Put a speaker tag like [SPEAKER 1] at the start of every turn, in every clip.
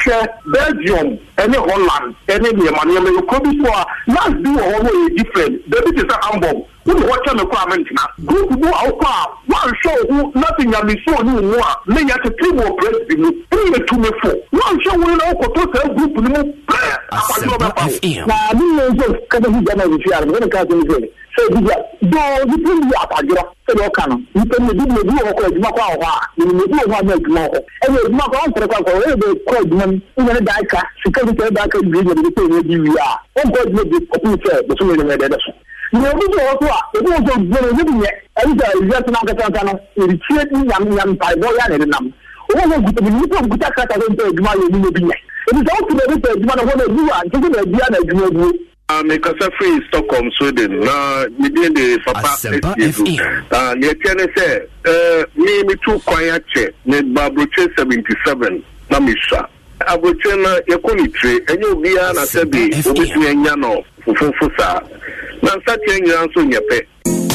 [SPEAKER 1] Belgium, any Holland, any Yamania, you could be for last do always different. The bit is a humble. Who watch on the comment now? Go to our one show who nothing can be so new more. May have to 3 more president. 3 to me 4. One show will all go to a group no prayer. Now, you know, because he's going to be I'm going to catch him. So, you can be up. I get up. You can do a Maka. You do one make more. And it's not on for the Codman, even a Daka, security back and video you are. Oh, God, you be computer, the sooner than that. You know, it was living yet. And just another in creating young by Boyan and them. Oh, good to be good at it. It is also the one of what you are, taking a Diana.
[SPEAKER 2] Make us a free Stockholm, Sweden. We did the Papa. You can say, me too quiet, need Babuche 77, Namisha. Abuchena, Yakunitri, and you'll be an Asabi, between Yano, Fufusa. Now, such a young son, your pet.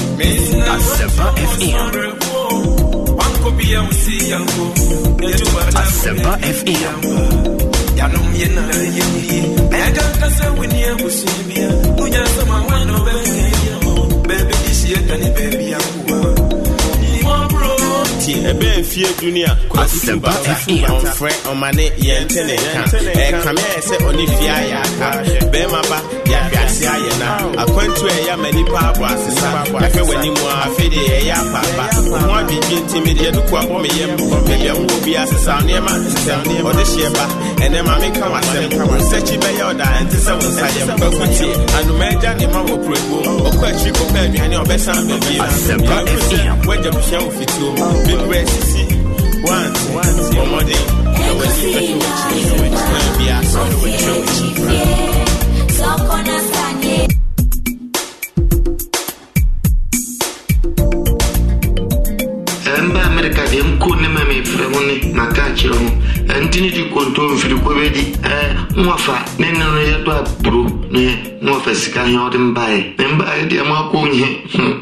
[SPEAKER 3] Asempa FM. Yanom yena yeni ega kasa wini abusimia unya sama wano baby this year tani baby yakuwa ni one bro ti ebe fie dunia Asempa FM on friend on mane yentene kan kame se oni fia ya ka be maba ya fiase ayena akwantu eya mani pa abo asesa afi wani mu afide eya papa mo abi ntimi de duko abo me yem be yem obi asesa nema ode sheba ene ma me kan wasem sechi be ya oda enti se won sayem bakuti anu meja ni ma wo prego okwachi ko pe aduane obesa be bi Asempa FM waje bia ofitio be presi one omode no we see be aso so kona sanye
[SPEAKER 4] America de mkone meme fremoni makachiro antini di konto mfiri kobedi mwafa neno yeto abro ne mwafa sika nyode mbaye de amakonye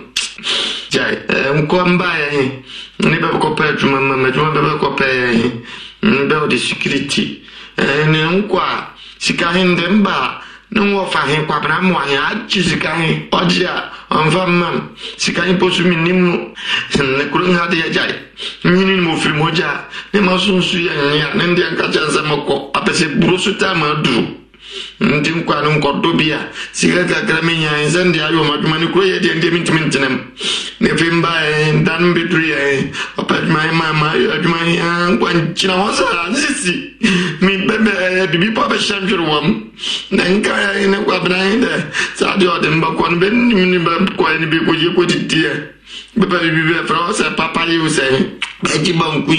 [SPEAKER 4] jai mko mbaye ni bebe ko petu mama bebe ko pe ni bebe de security ne nkwa sika hinde mba no fa he kwa bra mo ya sika he odia onfam sika he posu minimu ne kuru ha de jai nyini mo firi moja ne masunsu ya ne ndi anka chanza mako apese burusu ta madu ndi nkwa no nkodo bia sika kakra menya nzandi ayo maduma ne kuro ye de ndi mintimintinem ne fimba dan bidri opadma mama aduma ya nkwa nchina wasa sisi mi bebe bibi pa be shamjuru wam nanka ya ne kwa brande sa de odem ba kon ben ni ba kwa ni bi ko je ko ditie bebe bibi France papa yi use eji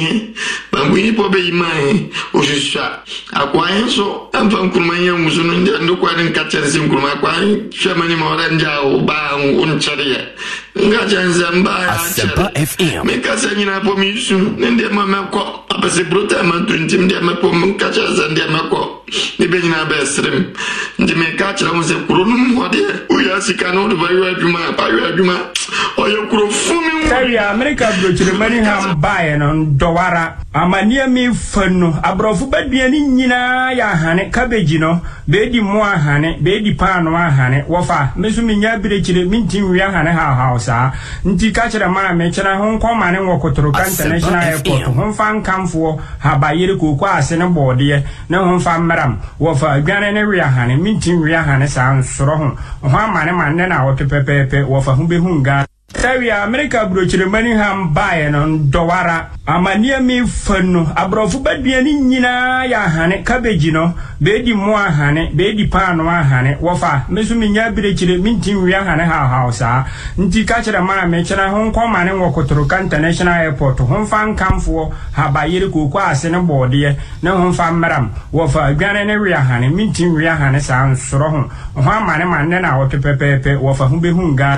[SPEAKER 4] bankuyi po be imai o shisha akwa enso amfa nkurumanya musu no ndo kwa ni kachere sim kuruma kwa shemani mora nja o ba unchariye nga janza mba
[SPEAKER 3] Asempa FM
[SPEAKER 4] mekasa nyina po misu nde mama ko apese bruta ma tunti nde ma po mkacha za nde ma ko ni be nyina be srem ndi me kachira mu se kurunu mo de o ya sikano do bayo aduma o yo kuro fumi
[SPEAKER 5] Sari America blochire mani ham bae no dowara amania mi fanu abrofu baduani nyina ya hane cabbage no be di mo ahane be di pano ahane wofa mesu minya birechire mintin wi ahane ha sa nti kachira mara me chira hon koma ne wokotoro international airport hon fan kamfo ha bayire kokwa ase ne bode ne hon fan maram wofa adwane ne wi ahane mintin wi ahane sa nsoro ho amane manne na wopepepepe wofa hu be hunga Sari America brochire mani ham bae no dowara amania mi fanu abrofu baduani nyina ya hane cabbage no be di mo ahane be di pano ahane wofa mesu minya birechire mintin wi ahane ha sa nti kachira mara me chira hon koma ne wokotoro international airport hon fan kamfo ha bayire kokwa ase ne bode ne hon fan maram wofa adwane ne wi ahane mintin wi ahane sa nsoro ho amane manne na wopepepepe wofa hu be hunga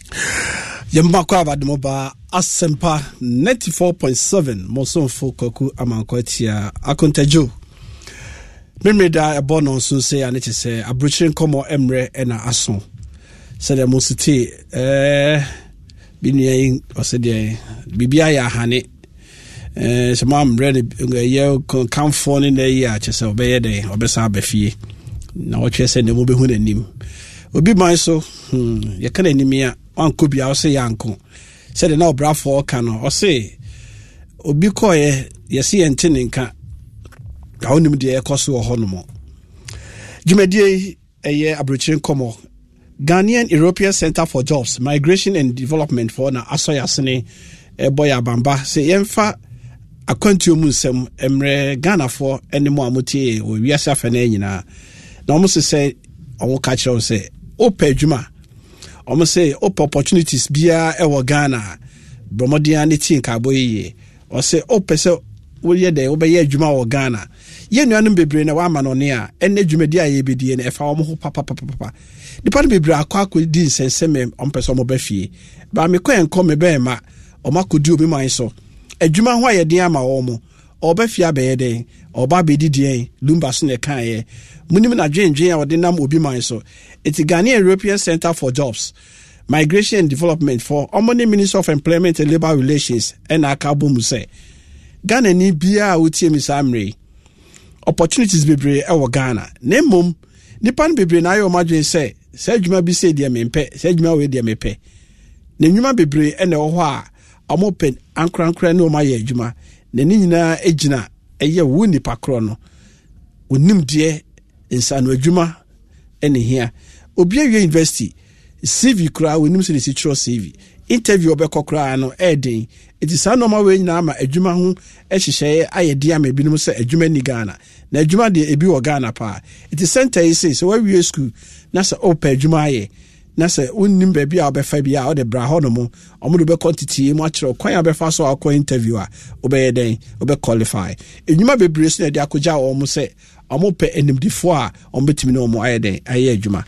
[SPEAKER 6] Yamba kwa bademoba Asempa 94.7 Mosonfo Koku Amankotia Akontajo Memeda ebono nso se ya ne chese abrochiren komo emre ena aso se de mositi binuyen osede bibia ya hane some am ready ye come phone in the year chese obeye dey obesa abafie na wo chese ne mo be hu nanim obi man so ye kan animia anko bia wo se yanko se de na obrafo ka no o se obi koye ye se yente nka awonim de ekoso ho no mo jumedie eye abrochiren komo Ghanaian European Center for Jobs, Migration and Development for na asoyasene boya bamba se yemfa akwantu mu nsem emre Ghana for enemo amotie o wiase afana nyina na omo se omo ka kire se opa adwuma omo se opa opportunities bia ewo Ghana bromodia ne tin ka boye o se opa se wo ye de wo be ye adwuma wo Ghana ye nuanum bebre na wa ma no ne a enne dwumadi a ye bedie na efa omo ho papa nipa no bebre akwa di nsensem ompese omo ba fie ba me kwen kom me be ma omo akodi obi man so adwuma ho aye den ama omo oba fie abaye den oba bedidien lumba so ne kan ye munim na dwendwen a ode nam obi man so eti Ghanaian European Center for Jobs, Migration and Development for Omoni Minister of Employment and Labour Relations and akabo mu se Ghana ni bia utie misamre opportunities bebre e Ghana nemom nipa no bebre na ayo madwen se adwuma bi se de mempe se adwuma we de mepe na nwuma bebre ene wo ho a omopen ankrankra ne o ma ye adwuma na ni nyina egina eye wo nipa kro no onim de insano adwuma ene hia obi awie university CV kra wonim se si tro CV interview obekọ kra no eden iti sa no ma we nyina ma adwuma ho ehyehyeye ayede ama binum se adwuma ni Ghana na adwuma de ebi wo Ghana pa iti center yi se we wie school na se open adwuma aye na se unnim ba bia obefa bia o de bra ho no mo omudo be quantity mu akere kwan abefa so akọ interview a obeye den obe qualify adwuma bebre so na de akoja o mo se omope enimdifo a ombetimi no mo aye den aye adwuma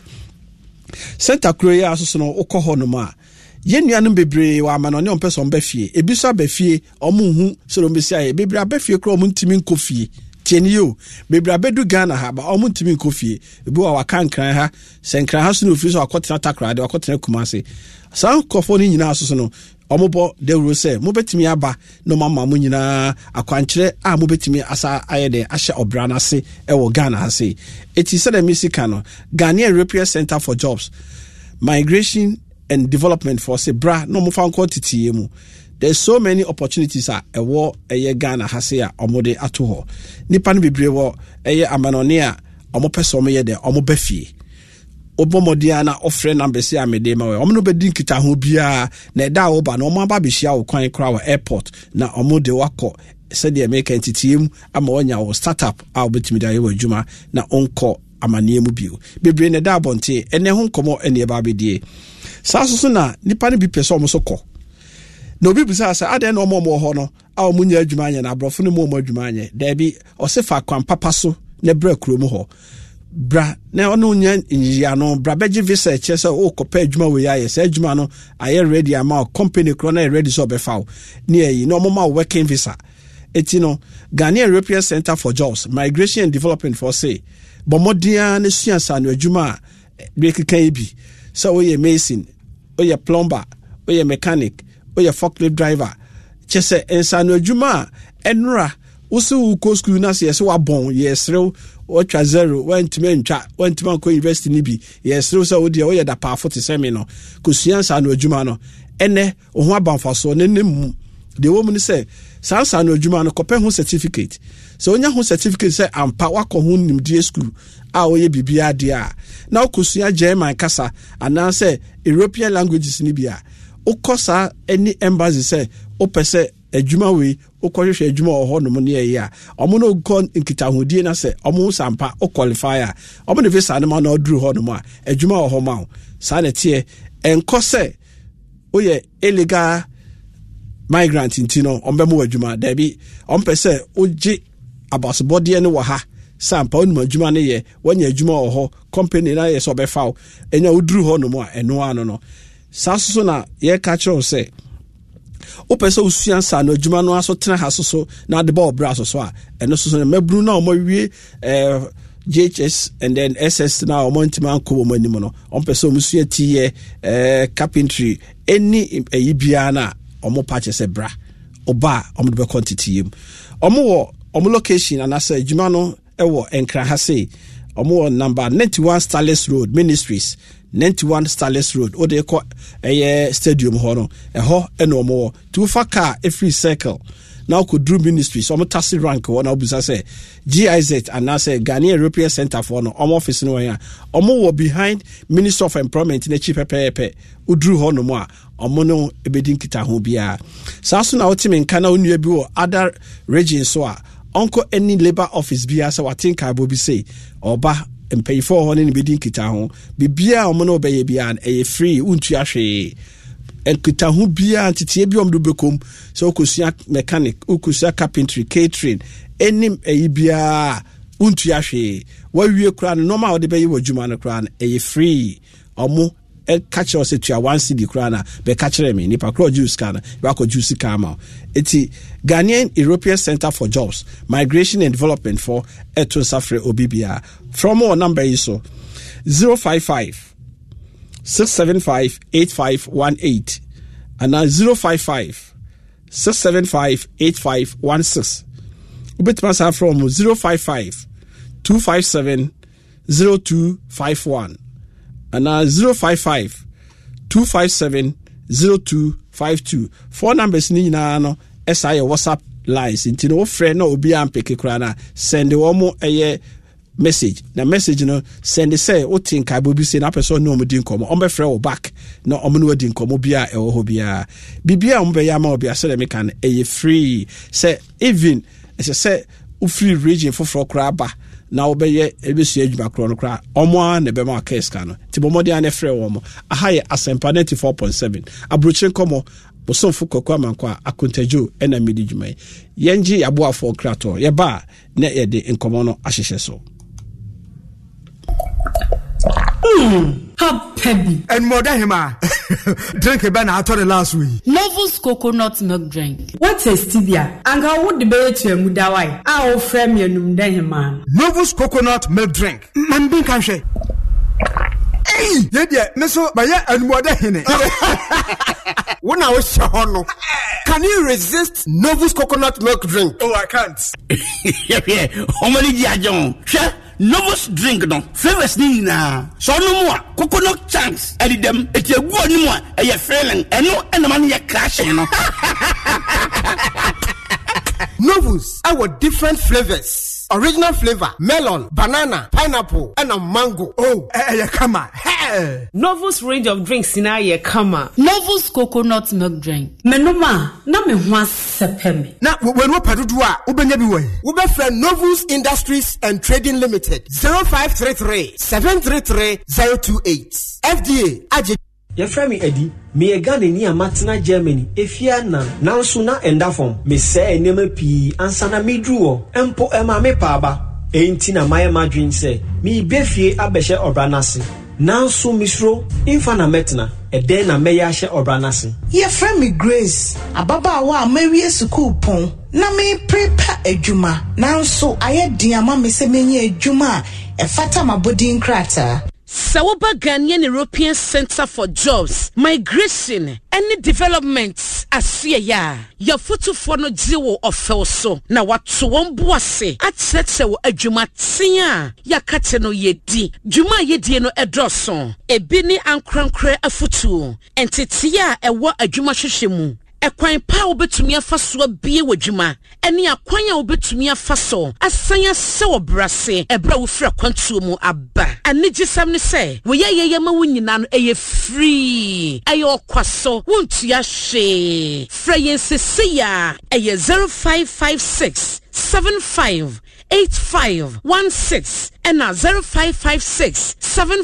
[SPEAKER 6] center kroya asoso no ukọ no ma yenuanum bebre wa ma no ne ompese ombafie ebi so abafie omunhu so no besi aye bebre abafie kro omuntimi nkofie tienio bebre abedu Ghana ha ba omuntimi nkofie ebi wa wakankran ha senkran ha so no ofisi akotena takrade akotena kumase san kofo ni nyina asoso no omobo de ro se mo betimi aba no mama mo nyina akwankyere a mo betimi asa ayede ahye obrana se ewo Ghana ha se eti se da misika no Ghanaian European Center for Jobs, Migration and Development for se bra no mo fa quantity mu. There's so many opportunities a ewo eye Ghana ha se a omode ato ho nipa no bebre wo eye amanone a omo pese omo ye de omo bafie obomodia na ofre number se amede ma we omo no bedi nkita ho bia na eda wo ba na omo aba behia wo kwan kra wo airport na omo de wakọ se de make entity mu ama onya wo startup a obetimi da ye wo adwuma na onko amane mu bio bebre na da bonte ene ho nkomo ene e ba bedie saso na nipa ne bi pese omo so kọ na obi bisa sa ade na omo ho no a omo nya adwuma anya na abrofo ne mo adwuma anya da bi o se fa kwan papa so ne bra kuro mu ho bra na ono nya nyiya no bra beji visa chese o kopa adwuma we ya se adwuma no aye ready ama company kro na ready so be foul ne yi no mo working visa eti no Ghanaian European Center for Jobs, Migration and Development for say bomodia ne suansa no adwuma break kan bi so we mason we plumber we mechanic we forklift driver chese ensa no adwuma enra usu ko school na se wa bon yesrew watcha zero went man ko university ni bi yesrew so we dey da pa 47 no ko suansa no adwuma no ene ho abanfaso ne nem de wo mu ni se sansa no adwuma no kope ho certificate so onya ho certificate say ampa wakọ ho nimdie school a oye bibia de a na okosua German kasa ana say European languages ni bia ukosa any embassy say opese adwuma we ukohwehwe adwuma ho no ne ye a omo no go nkita hodie na say omo sampa o qualify a omo ne visa na ma na oduru ho no ma adwuma ho ma sa na tie enko say oye illegal migrant intino ombemu adwuma da bi ompese oje abasbody ne wo ha sampa onum adwuma ne ye wanya adwuma ho company na ye so be faw enya oduru ho no mo eno ano no saso na ye ka kire se opese osuansa no adwuma no aso tena ha so na de ba obra so a eno so na mabru na omawie JHS and then SS na omontima ko mo anim no ompese omusua tie carpentry any eyibia na omo patch se bra oba omo be quantity yim omo location and asa adwuma no ewo enkra ha say omo number 91 Starless Road Ministries 91 Starless Road o de ko stadium ho no eho eno omo to fa car every circle now could do Ministries omo tasi rank one obusa say GIZ and now say Ghanaian European Center for no omo office no here omo wo behind Minister of Employment in chief pepe udru ho no mo a omo no ebedin kita ho bia saso na otime nka na onua bi wo other regions so a onko any labor office bia say watinka bobi say oba mpay for ho ne bedin kita ho bibia omo no obeye bia e free untu ahwe enkita ho bia antitie bi omdo bekom so okosia mechanic okosia carpentry catering enim bia untu ahwe wawie kura no normal de beye wadwuma no kura e free omo catch us to 1 cedi krana be catch me nipa kro juice kana ba ko juice kama eti Ghanaian European Center for Jobs Migration and Development for eto safre obibia from our number is so 055 675 8518 and now 055 675 8516 ubetmasa from 055 257 0251 and 055 257 0252 four numbers ni na no SI WhatsApp lines into no friend no obi ampeke kra na send wo message na message no send say o tinka bobi say na person no mo din komo on be frɛ wo back na o mo no din komo bia e wo ho bia bibia o be ya ma obi ase me kan free say even say o free region for kra ba na obeye ebesu adwuma kro no kra omo na be ma case ka no ti bomodi an efre wo mo aha ye Asempa 94.7 abrochen komo bosonfo kokwa mankwa akontajo ena medi dwuma yenji aboafo krato ye ba na ye de enkomo no ahyehye so
[SPEAKER 7] Happy. And more than him, drink a banana out of the last week.
[SPEAKER 8] Novus coconut milk drink.
[SPEAKER 9] What is tibia? And how would the baby to a mudawai? Our frame your num then man.
[SPEAKER 7] Novus coconut milk drink. Man, be can't hey, yeah, Meso, by and more than him. When I was Shahono, can you resist Novus coconut milk drink? Oh, I can't.
[SPEAKER 10] Yeah, how many John? Novus drink no flavors ni na so no mo coconut chunks edi dem eti agu ni mo e ye feeling eno enema ne ye crashing no
[SPEAKER 7] Novus our different flavors. Original flavor, melon, banana, pineapple, and a mango. Oh, come on. Hey.
[SPEAKER 9] Novus range of drinks in a come on.
[SPEAKER 8] Novus coconut milk drink.
[SPEAKER 9] Menoma, na me hwa sepemi.
[SPEAKER 7] Na when we padudua, ubenya biwe. Ube friend Novus Industries and Trading Limited. 0533 733 028. FDA, Aje.
[SPEAKER 11] Your friend me Eddie, me a gun in Matana, Germany. If you are now sooner and form, me say name P and sana me drew, empo ema me paba. Ain't na my madrin say, me befie abeshe obranasi. Now so misro, infana metna, a den a meyashe obranasi.
[SPEAKER 12] Your friend me Grace, a baba wa Mary Suku pon. Na me prepare a juma. Now so I had dear mammy se me juma, a fatama bodin crater.
[SPEAKER 13] Sawoba Ghanaian European Center for Jobs, Migration, any developments asia ya. Your photo for no zero of felso. Na watu wambuase. At setse wo adwuma tia. Ya kate no yedi. Juma yedi no edroson. Ebini ankrankre afutu. Entitia ewa adwuma hwehwemu. Ekwan pa obetumi afaso bie wadwuma ene akwan a obetumi afaso asanya se obrase ebra wo fra kwantuo mu aba anigisam ne se wo ye ma wunyina no eye free ayo kwaso wontu ya hwe fra yensesia eye 0556 758516 and 0556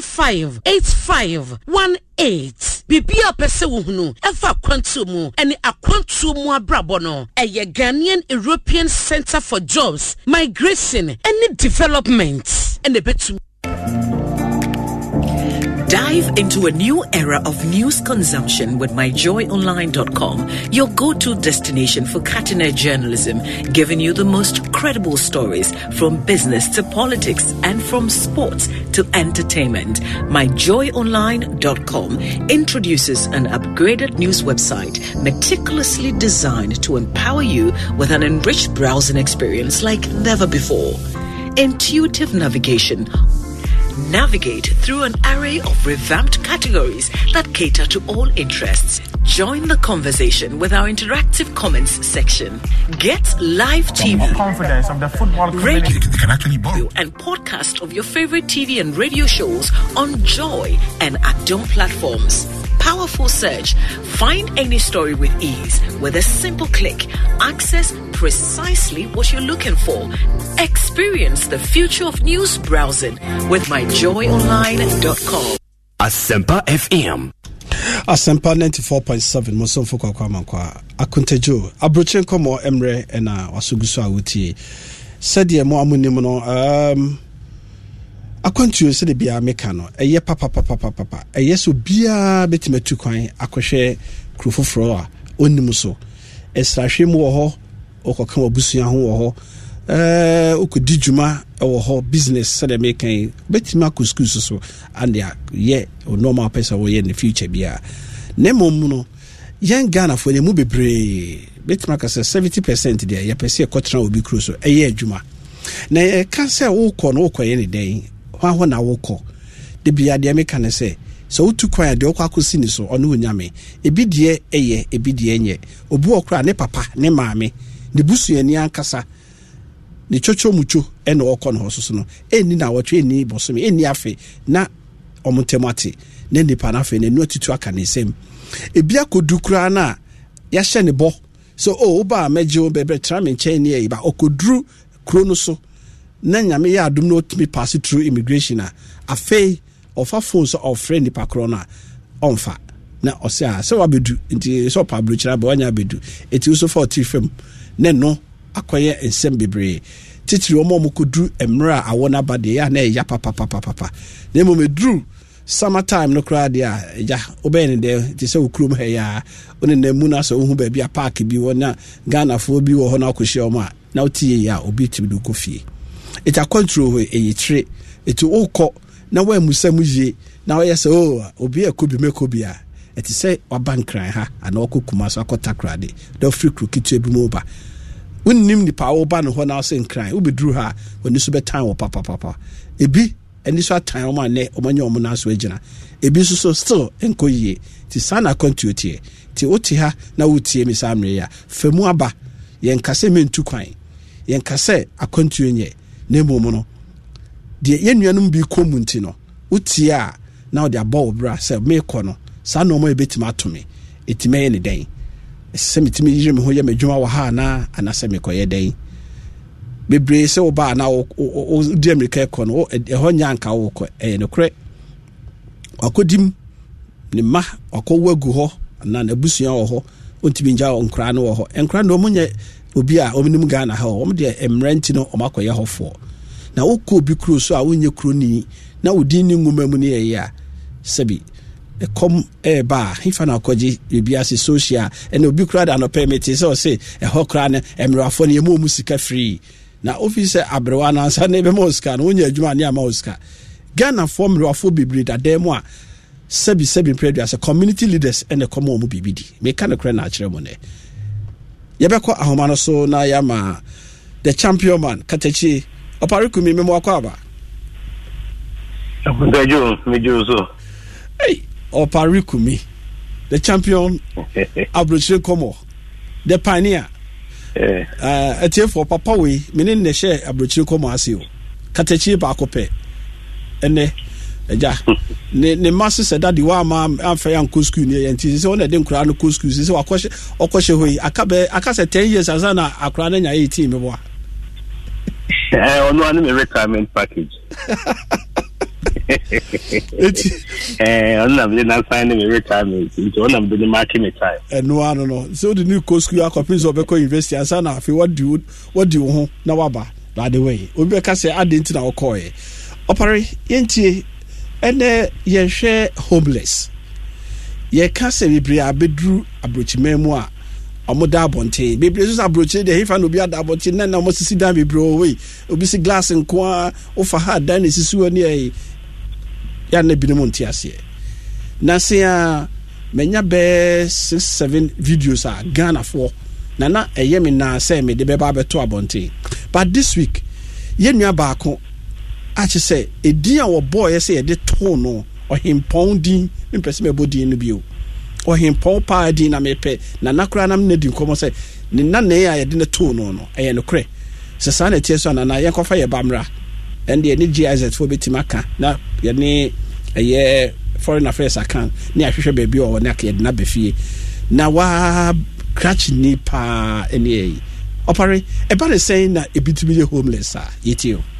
[SPEAKER 13] 758518. Bibia pese wuhunu efa kwantu mu ene akwantu mu abrabo no eye Ghanaian European Center for Jobs, Migration and Development and the betu
[SPEAKER 14] Dive into a new era of news consumption with myjoyonline.com, your go-to destination for cutting-edge journalism, giving you the most credible stories from business to politics and from sports to entertainment. Myjoyonline.com introduces an upgraded news website meticulously designed to empower you with an enriched browsing experience like never before. Intuitive navigation. Navigate through an array of revamped categories that cater to all interests. Join the conversation with our interactive comments section. Get live TV,
[SPEAKER 15] confidence of the football community.
[SPEAKER 14] radio, can actually borrow, and podcast of your favorite TV and radio shows on Joy and Adom platforms. Powerful search. Find any story with ease with a simple click. Access precisely what you're looking for. Experience the future of news browsing with myjoyonline.com.
[SPEAKER 16] Asempa FM.
[SPEAKER 6] Asempa 94.7 Mosomfo kwa mankwa akuntejo abrochen komo emre ena wasugusu awutie sede mo amunim no akwantuo se de bia meka no eye papa eye so bia betimetu kwan akohwe krofoforo a onnim so esrahwe mu wo ho okoka wabusua ho wo ho okodi djuma wo ho business se de meka betima kuskus so and ye normal person wo ye in the future bia nemom no yen Ghana for ne mu bebre betima ka 70% there ye pese kotra obi kro so eye adwuma na e ka se wo kɔ no kɔ ye ne den hwa na wo kɔ de bia de meka ne se so utu kwan de okwa akosi ni so ono onyame ebi de eye ebi de enye obu okra ne papa ne maame ne busuani ankasa ne chocho mucho ene okɔ no hososo no eni na wotwe eni bosome eni afe na omotemati ne nipa na afe ne nu atitu aka ne sem ebi akodukura na ya hye ne bo so oba meje obebe tramen chain ne ba okoduru krono so na nyame ya adum no timi pass through immigration a afe ofa phones of friend nipa krona onfa na osia se wabedu nti so pablo chira ba wanya bedu eti so for tifem ne no akoye ensem bebre titiri omo mokoduru emra awona bade ya na ya papa ne mo medru summertime no crowd ya ja obene de ti se okrum he ya oni na mu na so hu ba bia park bi wona Ghana fo bi wo ho na akohye omo a na otie ya obi timi do kofie eta control we eyitre etu okọ na wa musamu ye na wa yesa obi ekobi mekobi a eti se wabankran ha ana okokuma so akota krade do free crew kitu ebi mo ba unnim ni pa wo ba no ho na se nkran ubedru ha woni so betan wo papa ebi eni so atan o ma ne o manya o mo na so agina ebi so still enkoyie ti sana control tie ti oti ha na wotie mi samre ya famu aba yen kase mentu kwan yen kase akontuo nye na mmom no de yenuanum bi komunti no utie a na de abọ bra se mekọ no sa no mo ebetima atome etime ne den se metime yire me ho ye madwuma wa ha na anase mekoye den bebre se oba na o di America kọ no ho nyanka wo kọ no kre akodim ne ma akọwagu ho na abusua wo ho ontimi nja onkra no wo ho enkra no munye obi a ominim Ghana ha o de emrenti no o makoye hofo na wokọ bi kro so a wonye kro ni na wodi ni nguma mu ne ye a sebi kom ba hifa na koji bi ase social and obi kra da no permit so say ho kra ne emrafo ne mu musika free na officer abrewa na ansa ne be moska no wonye adwuma ne ama oska Ghana form rafo bibri da dem a sebi predu as a community leaders and the common mu bibidi me kan kra na akere mu ne yebekọ ahoma no so na yama the champion man Katechi Oparikumi memo akwaba
[SPEAKER 2] Mejo so
[SPEAKER 6] hey Oparikumi the champion Abrochire Komo the pioneer for papa we menin ne share Abrochire Komo asio Katechi ba akope ene eja ne masse said that the wa ma amfa yan school ne yanti se wona de nkura no school se okoshe hoyi akase 10 years azana akura na nya 18 mebo
[SPEAKER 2] ono anu me retirement package ono na na sign me retirement into ono na the market me time
[SPEAKER 6] no so the new school akopin so be ko university azana afi what do you ho na waba by the way obi be ka say adenti na okoye opare yentie ɛnɛ yɛhwɛ homeless yɛka sɛ bebree abɛduru abrokyima mu a ɔmo da abɔnten bebree so abrokyire de hefa no bi ada abɔnten na ɔmo sisi dan bebree wei obi si glass nko a ofa ha dan ne sisi wɔ ne ɛyi ya na binom nte aseɛ na se a menya bɛ 6-7 videos a Ghana for na ɛyɛ me na sɛ me de bɛba abɛto abɔnten but this week yɛnua baako akyɛ sɛ edin a wɔbɔɔ yɛ sɛ yɛde to no ɔhempɔn din mpɛsɛ mɛbɔ din no bio ɔhempɔn paa din na mepɛ na nakora nam na di nkɔmɔ sɛ ne nane a yɛde ne to no ɛyɛ no korɛ sɛ saa na tie so na yɛnkɔfa yɛ bamra ɛnde ne GIZ fo betim aka na yɛne ɛyɛ foreign affairs account ne ahwehwɛ baabi a ɔwɔ ne aka yɛde na bɛfie na wa cratch ni pa ɛne ɛyi ɔpare ɛba ne sɛn na ebitumi yɛ homeless a yɛtie o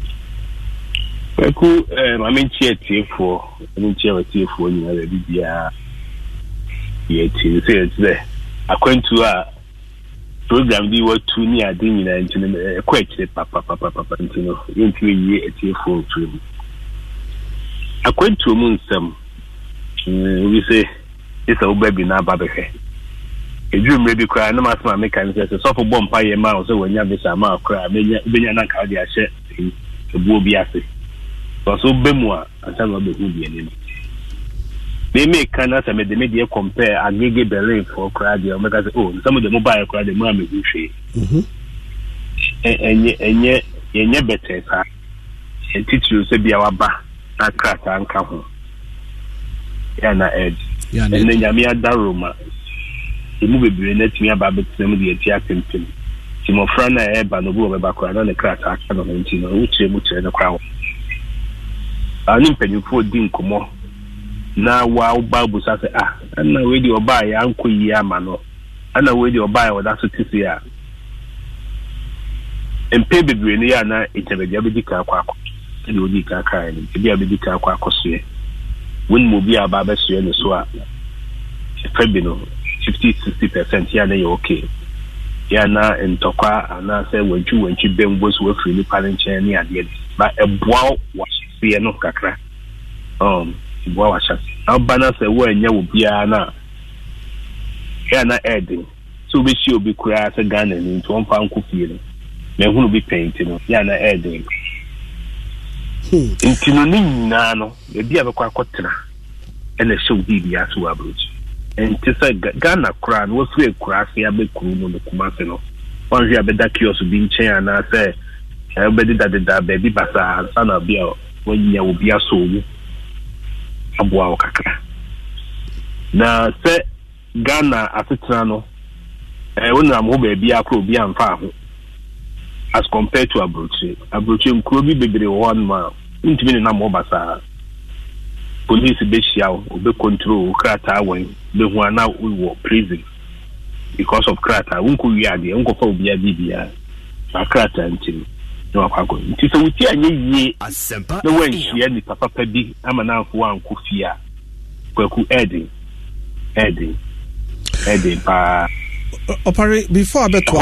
[SPEAKER 17] Eku mamentie tiefo nyina be bia yeti se akwantu a program bi watu ni ade nyina ntine ekwa akire papa ntino yenti yi tiefo trim akwantu mu nsam we say isa ubabi na babehwe edwum rebi kwa na masema mekan se so for bompa ye ma so wanya bisa ma kwa benya na ka de ahye ebuo bi ase so bemwa asama be hu bi ene they make kana say me de media compare agege Berlin for crowd o make say oh some of the mobile crowd dem am go hwe enye better sa teacher say bia waba na krata anka ho ya na edge ene nyame adaroma emu bebre na timi aba betem de ati atempem timofra na eba no bo beba kwa na ne krata aka no nti no uche mu chere ne kwa ani mpanyimfo di nkomo na wa Bible sa se na we di oba ya anko yi ama no na we di oba ya wada so tisi ya empe bebre ne ya na itebedia be dika akwa de odi ka kai ne bia be dika akwa akosoe won mo bia aba be soe ne so a febi no 50-60% ya na ye okay ya na ntokwa ana se wanchu bembo so afiri ni parenche ni ade ba eboa wa sie no kakra eboa wa chasi abana se wo anya wo bia na ya na edin so be shi obi kura se Ghana ni nto mfa nko fie no me hunu bi paint no ya na edin intino ni nyina no e bia be kwa kotena ene show bi aso wa broji entisa Ghana kura no wo fie kura se abekuru no kuma se no onje abeda kiosk bi nchen ana se ebedi da baby basa sana bia wanya wo bia so wu aboa o kakra na se Ghana atetra no wona mo baby akro bia amfa ho as compared to abrochi nkuro bi bebre one ma ntimi na mo basa police be shiaw obe control krata wen be hu ana wo prison because of krata unko wiade unko fa obia bibia krata ntimi no akwako nti so wuti anye yie na wanhia ni papa bi ama na afo anko fia kwaku edin pa
[SPEAKER 6] opare before abeto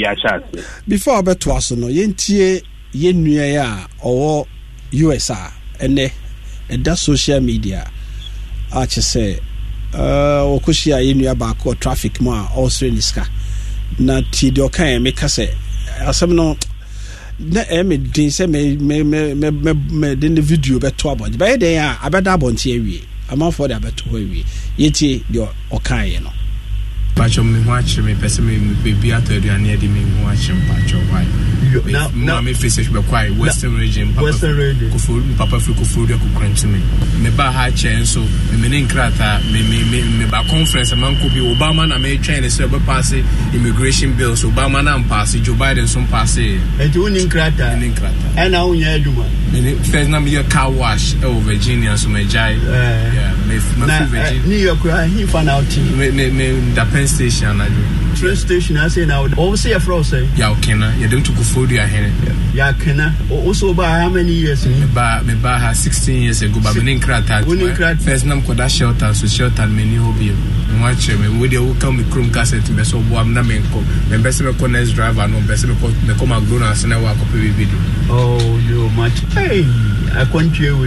[SPEAKER 6] aso no yentie yenua ya owo USA ene eda social media a chese okoshia yenua ba ko traffic mo a Australia na ti de okan me kase asem no na me din se me den the video beto abon ba den a abeda abonte awie amanfo de abeto ho awie yeti de okan ye no
[SPEAKER 18] pacho me watch me pese me baby aduane de me watch pacho why now me face be kwai western region papa Kufuor de kukrant me ba ha chen so me ne nkrata me ba conference man ko bi Obama na me train se be pass immigration bill so Obama na pass Joe Biden so pass e ti woni nkrata e na wonya aduma me first na me car wash Virginia so me jai me Virginia New York he found out me da station na train station I say now obviously a fro say ya okena you don't to Kufuor here ya kena also ba how many years me ba ha 16 years ago ba me nkrata first nam koda shelter so shelter me ni hobby watch me we dey come me chrome cassette me so bo am na me nko me be se me connect driver no be se me come McDonald's na wa copy video oh you much hey I continue with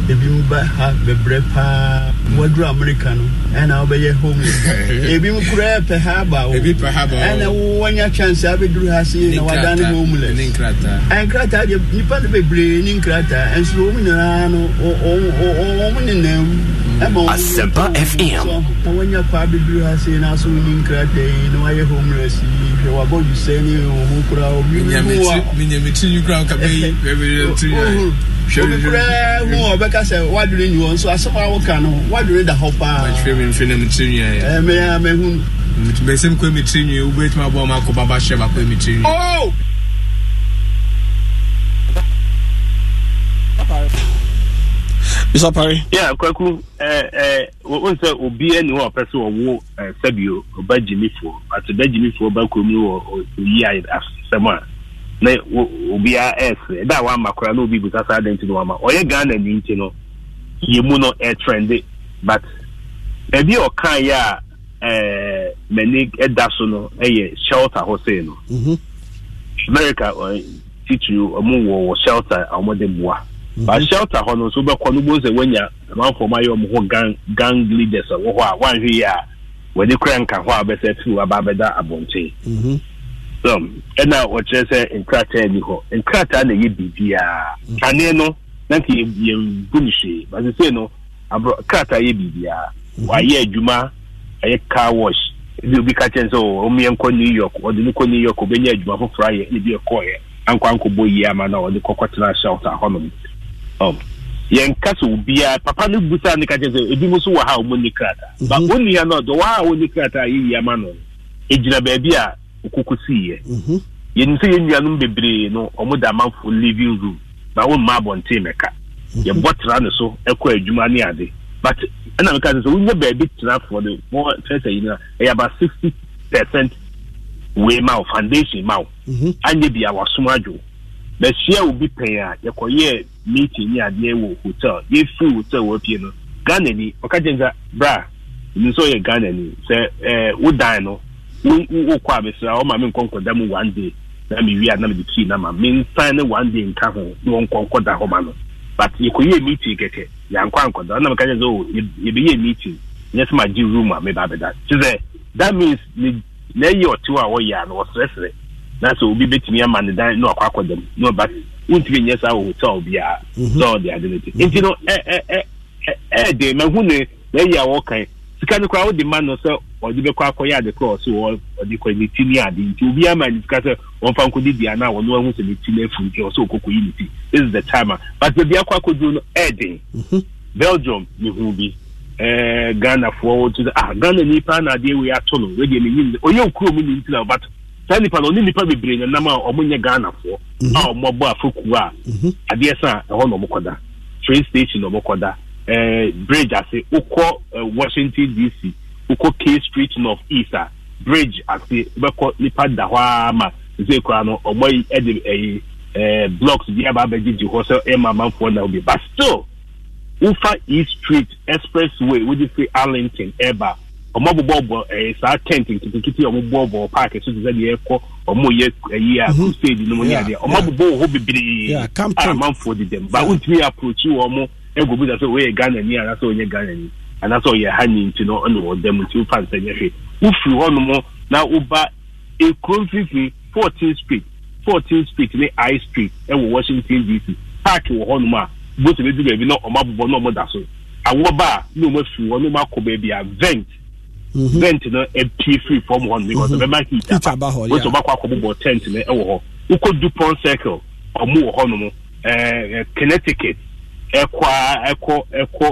[SPEAKER 19] ebi mu ba ha bebre pa wadru America no na obeye home ebi mu kura pe ha ba o
[SPEAKER 18] ebi pe ha ba
[SPEAKER 19] na wonya chance abedru ha se na wadane homeless
[SPEAKER 18] ni nkrata
[SPEAKER 19] nkrata de nipa de bebre ni nkrata enso wo nyina no o mo nenam
[SPEAKER 16] Asempa FM
[SPEAKER 19] na wonya pa bedru ha se na so ni nkrata na waye homeless hwe wa go you say ni o kura o bi
[SPEAKER 18] minyamiti you kura ka be be
[SPEAKER 19] Sure, who Becca said, why do you want? So I saw our canoe. Why do you the hopper?
[SPEAKER 18] My favorite film between you.
[SPEAKER 19] May I may whom
[SPEAKER 18] Bessim came between you, wait my bomb, Marco Baba Sheva came between you.
[SPEAKER 19] Oh!
[SPEAKER 6] Mr. Perry.
[SPEAKER 17] Yeah, Kwaku, once will be any more person or war, Sabio, or by Jimmy for, at the Jimmy for Bakumu or Yai after someone. Na obi a that one makra no bi buta sa identity no ma oye Ghana ni ntino ye mu no trend but e bi o kan ya many edaso no shelter ho say no America teach you omo shelter omo de boa but shelter ho no so be ko no bo se wanya man for my omo gang leaders wo ho a wan hwe ya we de kran kan ho abese tu ababeda abonte and now what you say in Krata and in Krata and ye be Caneno, Nanky Bunishi, but you say no, Krata ye be why ye Juma, a car wash. It will be catching so, me and New York, or the New York, or Benya Juma for Friday, it be a coy, Uncle Boy Yamano, or the Cocotina shelter, Honor. Yen Castle be a Papa Busan, the catches a Dimusu, how Muni Krata, but when you are not the wow, Muni Krata, Yamano, Ejina Babia. Ukukusiye yense yenyanum bebre no omoda manfo living room ba won ma bonte meka ye botra ne so ekọ adwuma ne ade but na meka say unya baby tra for the more say you know about 60% we ma foundation ma anye bia wasomajo na share obi pen a ye koye meeting ni ade wo hotel ye free hotel wo pie no Ghana ni okajenza bra ni so ye Ghana ni say wo dan no wo kwa besra o ma me nkonkoda mu one day na me wi na me key na ma me sign one day nka ho no nkonkoda ho ma no but ye koye meeting keke ya nkonkoda na me ka je so ye be ye meeting yes ma ji room a me ba beda that means na ye otu a wo ya no stress na so obi betimi ama ne dan no akwakoda no but unti be nyesa hotel bia so the identity you know de me hu ne ya wo kan sika ne kwa wo de man no so odi be kwa akoya de cross wo odi kwa niti ni ade nti obi ama ni sika se won fa nkodi dia na wo no hu se niti na fu nti so okoko yi niti this is the time but the bia kwa akodu no ede Belgium ni hu bi Ghana for to Ghana ni pa na de we ato no we de ni yin oye okuro mu ni nti na but tani pa no ni nipa bebre na ma omonye Ghana for a omobo afoku a ade sa ho no mokoda train station no mokoda bridge ase ukọ Washington DC ukọ K Street North East bridge ase beko nipa da hwa ma ze kwa no oboy e blocks bi aba beji ho so mama for na obi but still Ufa East Street Expressway we dey say Arlington eba omobobo sa Kenton kiti omobobo park so dey dey ekọ omoye yi a crusade no mo ni ade omobobo ho bibiri man for them but we approach you omo ego bi that we Ghana ni ana so onye Ghana ni ana so ye hani nti no no dem nti fan sanye hwe ufi hono mo na uba e Cronfifi 14th Street ni I Street e wo Washington DC park wo hono ma bo se be bi no omabobo no mo da so awo ba no mo fi hono ma ko ba bia vent no e free from one because the member heat aba ho ya so ba kwa ko bo tent ne e wo ho uko Dupont Circle omo wo hono mo Connecticut Echo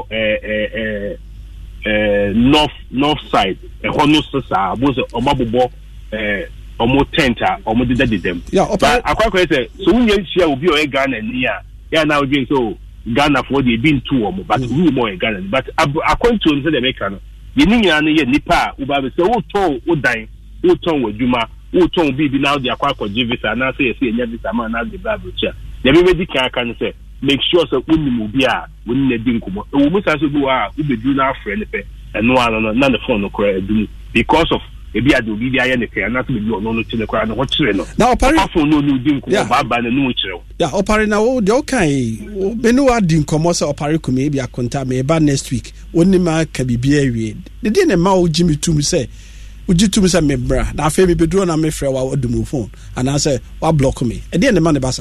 [SPEAKER 17] north side hono sasa boze omabobo omo tent omo de dem akwa say so unye hia obi o Ghana ni a ya na oje so Ghana for the been two omo but who more Ghana but according to say the make no ye ni ya no ye nipa uba be say wo ton udan wo ton wadwuma wo ton bibi na de akwa visa na say ye nya visa ma na de bible cha ye be di kan say make sure so unimu bia woni na di nkomo e wo musa so bi wa ubedu na afre ne pe eno ano na the phone no kora edum because of ebi ade obi bi aye ne kra na so bi ono no tine kwa no ho kire no
[SPEAKER 6] na opare
[SPEAKER 17] phone no no din ko baba na no kire
[SPEAKER 6] ya opare na wo de okai benu adi nkomo se opare kumi bi akonta me ba next week woni ma ka bibia awie de ne ma o jimi tum se ujitum se me bra na afa me beduro na me frɛ wa odumu phone ana se wa block me e de ne ma ne basa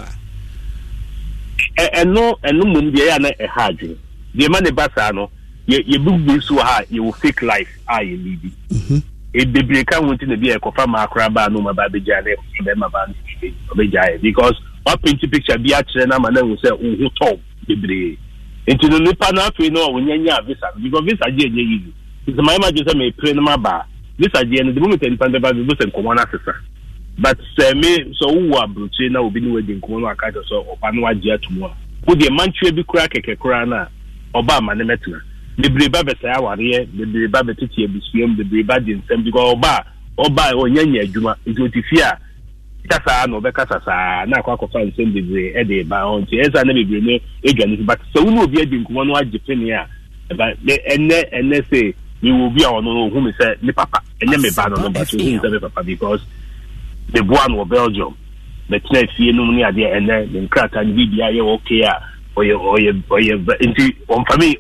[SPEAKER 17] eno mum de ya na e ha adwin de ma ne basa no ye bugu so ha ye wo fake life ye libi e bebre ka wonti na bi e kofa ma akra ba no ma ba be jale be ma ba be jale because what paint picture bi a kire na ma na wo se wo top bebre enti no nipa na afi no wonyanya visa because visa je easy is my imagine say me pray na ma ba visa je no the moment nipa be ba be se nkomo na sesa but me so wo abroche na obi ni we din nkomo no aka so oba no agye atomo a wo de mantwe bi kura keke kura na oba ma ne metna bebre ba besa ya ware bebre ba betiti ebisuem bebre ba di nsem because oba onyanya adwuma ntotifia kasa no be kasa sa na akwa kofa nsem bebre e de ba onti esa na bebre no edwane but so wo no obi adi nkomo no agye fene a ba enne say we will be on no who me say ni papa enye me ba no but who me say papa because the one of Belgium the tnet fie no ni ade enne the nkrata ni bibia ye okay a oye inti on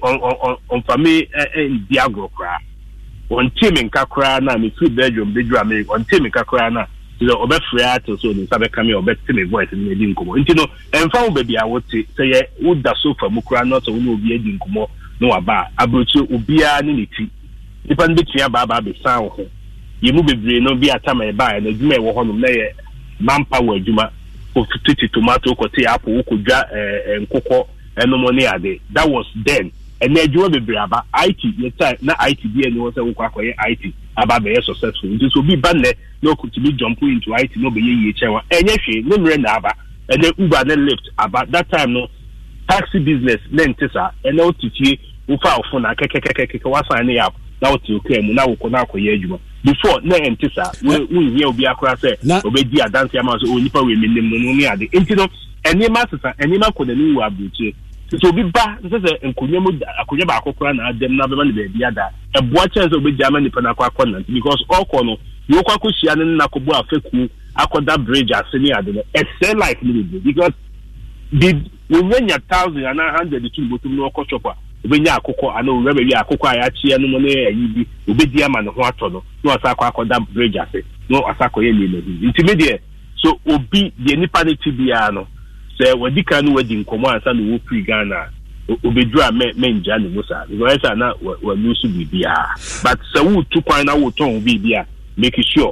[SPEAKER 17] family diagro kra on team nka kra na me free Belgium bedru America on team nka kra na so obefrɛ to so ni sabe come obet me voice ni edi nkomo inti no emfa wo baby a wote say ye wo da sofa mu kra not wo no obi edi nkomo no aba abrochi obia ni niti nipa nbetua ba be san wo ho ye mu bebre no bi atama e ba na djuma e wo ho no na ye manpower adwuma ofititi tomato kote apple wokodwa nkokɔ enomo ne ade that was then and adwuma bebre aba IT ye time na IT bi ene wo se wokɔ akɔye IT aba be successful nti so bi ba ne no could be jump into IT no be ye chewa enye hwe ne mre na aba and then Uber ne Lyft aba that time no taxi business na ntisa ene otitie wo fa ofo na kekekekeke wasan ne app na wo ti okɛ mu na wo kɔ na akɔye adwuma before na entisa we hear obi akora say obedi adanse ama so onipa we menem no ni ade entino enima sesa enima ko na ni wo abuche so obi ba sese enkonya mu akonya ba akokora na adem na be ma ne be bia da eboa chance obedi ama nipa na akɔ na because all kono yo kwa ko hia ne na ko bo afeku akoda bridge aseni ade no excel like me because did we when ya 1000 and 100 to botum no ko chopa obenya akokɔ ana owura ba wi akokɔ ayachie no mo ne ayibi obedi ama ne ho atɔ no no asakɔ akɔda bridge ase no asakɔ ye le no intimidate so obi de nipa ne tibia no sɛ wadi kan no wadi nkomo ansa no wo free Ghana obedru a menja ne musa because na wa lose bibia but sɛ wo tu kwan na wo ton bibia make sure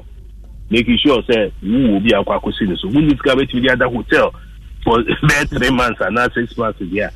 [SPEAKER 17] say wo obi akɔ akɔsi ne so wo need to be at the hotel for 3 months and 6 months there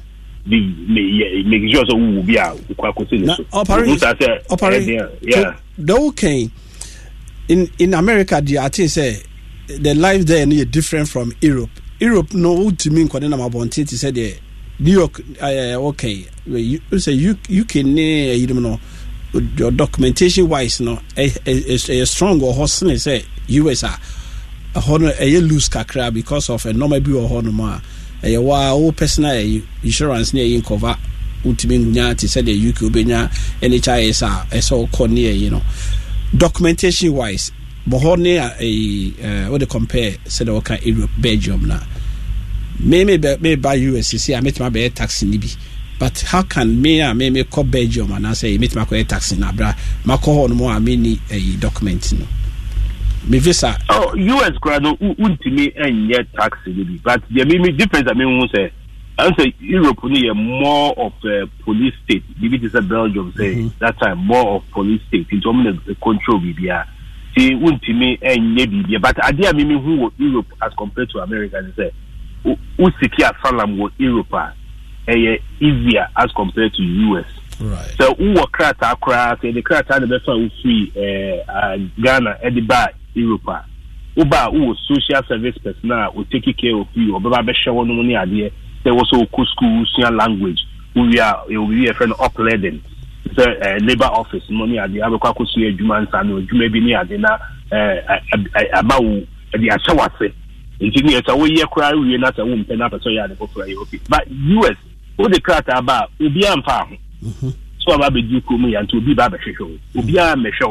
[SPEAKER 17] make sure so we will be kwa kosini so operator yeah
[SPEAKER 6] the okay in America the I think say the life there is different from Europe no to mean kwa na mabonti to say the New York okay you say UK ne you know your documentation wise no a strong or hosting say US a honor a loose kakra because of a normal bi or honor ma wa personal insurance near in cover ultimate nya to say the UK obenya NHIS so cornea you know documentation wise but honey what they compare say the okay Europe Belgium na me by USCC I met my be tax ni bi but how can me call Belgium and I say meet my tax na bra makọ ho no mo ameni document no me visa
[SPEAKER 17] US grado ultimate enye tax ni but the me difference I mean won say I say Europe ni more of a police state maybe this is Belgium say that time more of police state in terms of control bibia see ultimate enye bibia but adia me who Europe as compared to America say who secure asylum with Europe easier as compared to US.
[SPEAKER 6] Right.
[SPEAKER 17] So who work krata akra say the krata the best one free Ghana at the bar Europe. Uba who social service personnel will take care of you or baba be show no money idea. There was also school language. We are a friend upleading. So labor office money idea abekwa ko su adwuma nsa no adwuma bi ni ade na about the ashawase. Engineer so we kra we na ta wo mpe na person ya de for Europe. But US who the krata aba obi amfa ho. So aba be di ko mu ya nto obi ba be hwehwe obi a mehwe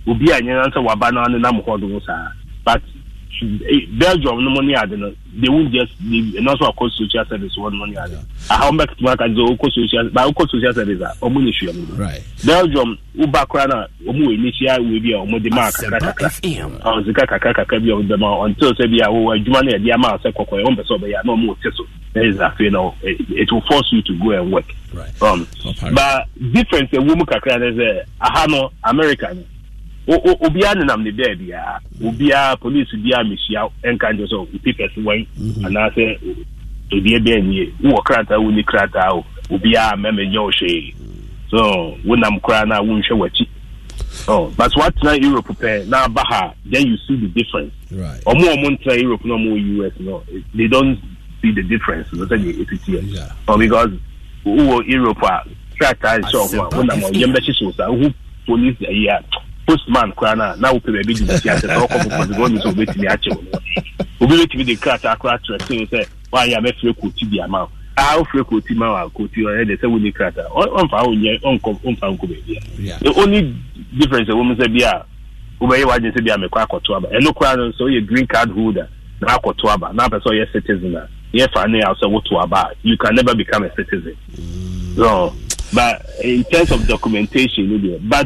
[SPEAKER 17] obi anya answer wabana na nam hodo sa but Belgium no money ad they won't just leave and also cost social service one money ad how back to work as cost social service omo issue
[SPEAKER 6] right
[SPEAKER 17] Belgium uba krana omo initial we be omo de mark FM zika bi on them until say bia wo adwuma na dia ma say kokoy on be so be ya no mo teso there is that it will force you to go and work
[SPEAKER 6] right
[SPEAKER 17] but difference the woman kakra is aha no American obia ne nam ne bed ya obia police bia mehia enkanjo so people wen and say obia be ani wo krata wo ni krata obia memenye o hwe so wonam kra na wo nhwe wachi but what na Europe prepare na baha then you see the difference
[SPEAKER 6] right
[SPEAKER 17] omo ntra Europe no mo US no they don't see the difference so say it's here because Europe krata is so wonam yembe so who police here postman kwana na upe be di tia se ko ko go ni so betimi ache obi betimi de crash akra tracing say why ya me free koti bi ama a free koti ma wa koti o de say we ni crash on fa onye on fa nko be bia the only difference we say bia we be waje say bia me kwa akoto aba eno kwa so ye green card holder na akoto aba na person ye citizen ye fa na also woto aba you can never become a citizen so but in terms of documentation but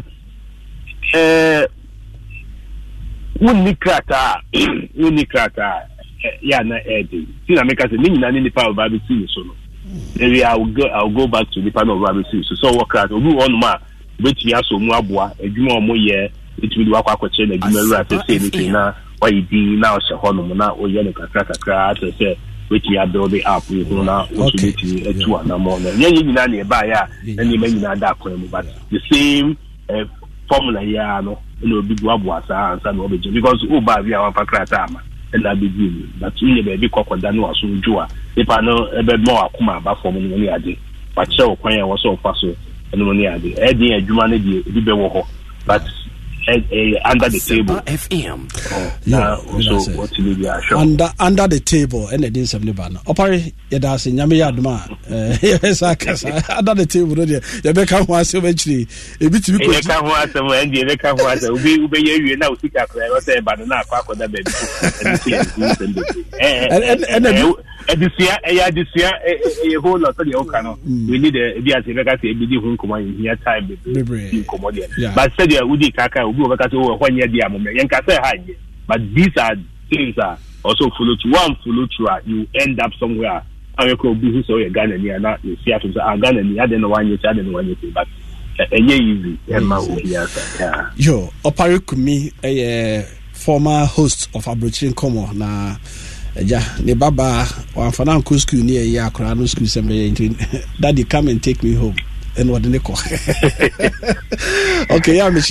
[SPEAKER 17] unikrata ya na edi tina make us ni na ni pa ba bi so no maybe I'll go back to the panel of Rabbi so work out obi on ma betimi aso mu aboa adwuma omo ye betimi de wakwa kwache na adwuma wura say anything na why di na o se hono mu na o ye no kakra to say betimi build it up you know na o so betimi etu ana mo na nye nyina na e ba ya na ni ma nyina da kwa mu but the same formula ya no no big wabuasa ansa no obeje because uba bia wa pakrata ama na begin but you be bi kokoda no aso djua ipa no ebe mo akuma ba form no ni ade pa che okwan ya wo so fa so no ni ade e din adwuma no di be wo ho but under the table
[SPEAKER 6] FM
[SPEAKER 17] so what you be show
[SPEAKER 6] under the table and the some ba no opare ye da se nyame ya aduma yesa kasa under the table no dey ye be ka ho ase be chiri e bi tibi ko
[SPEAKER 17] ye ka ho ase mo and ye be ka ho ase ube ye wie na usika kra yo say ba no na akwa akoda be Edisia whole lot of the Okano. We need a Biatica, who come here time but said you would Kaka over 1 year diamond, and Kasa high. But these are things are also follow to one follow through, you end up somewhere. I could be so a gun and you're not you see after a gun and you had no 1 year, I don't know 1 year, but easy.
[SPEAKER 6] Yo, Oparikumi, a former host of Abrochine Como na. Ja, ne baba wa fana ko school ni ya akra no school sembe daddy come and take me home and what the call. Okay, yeah, me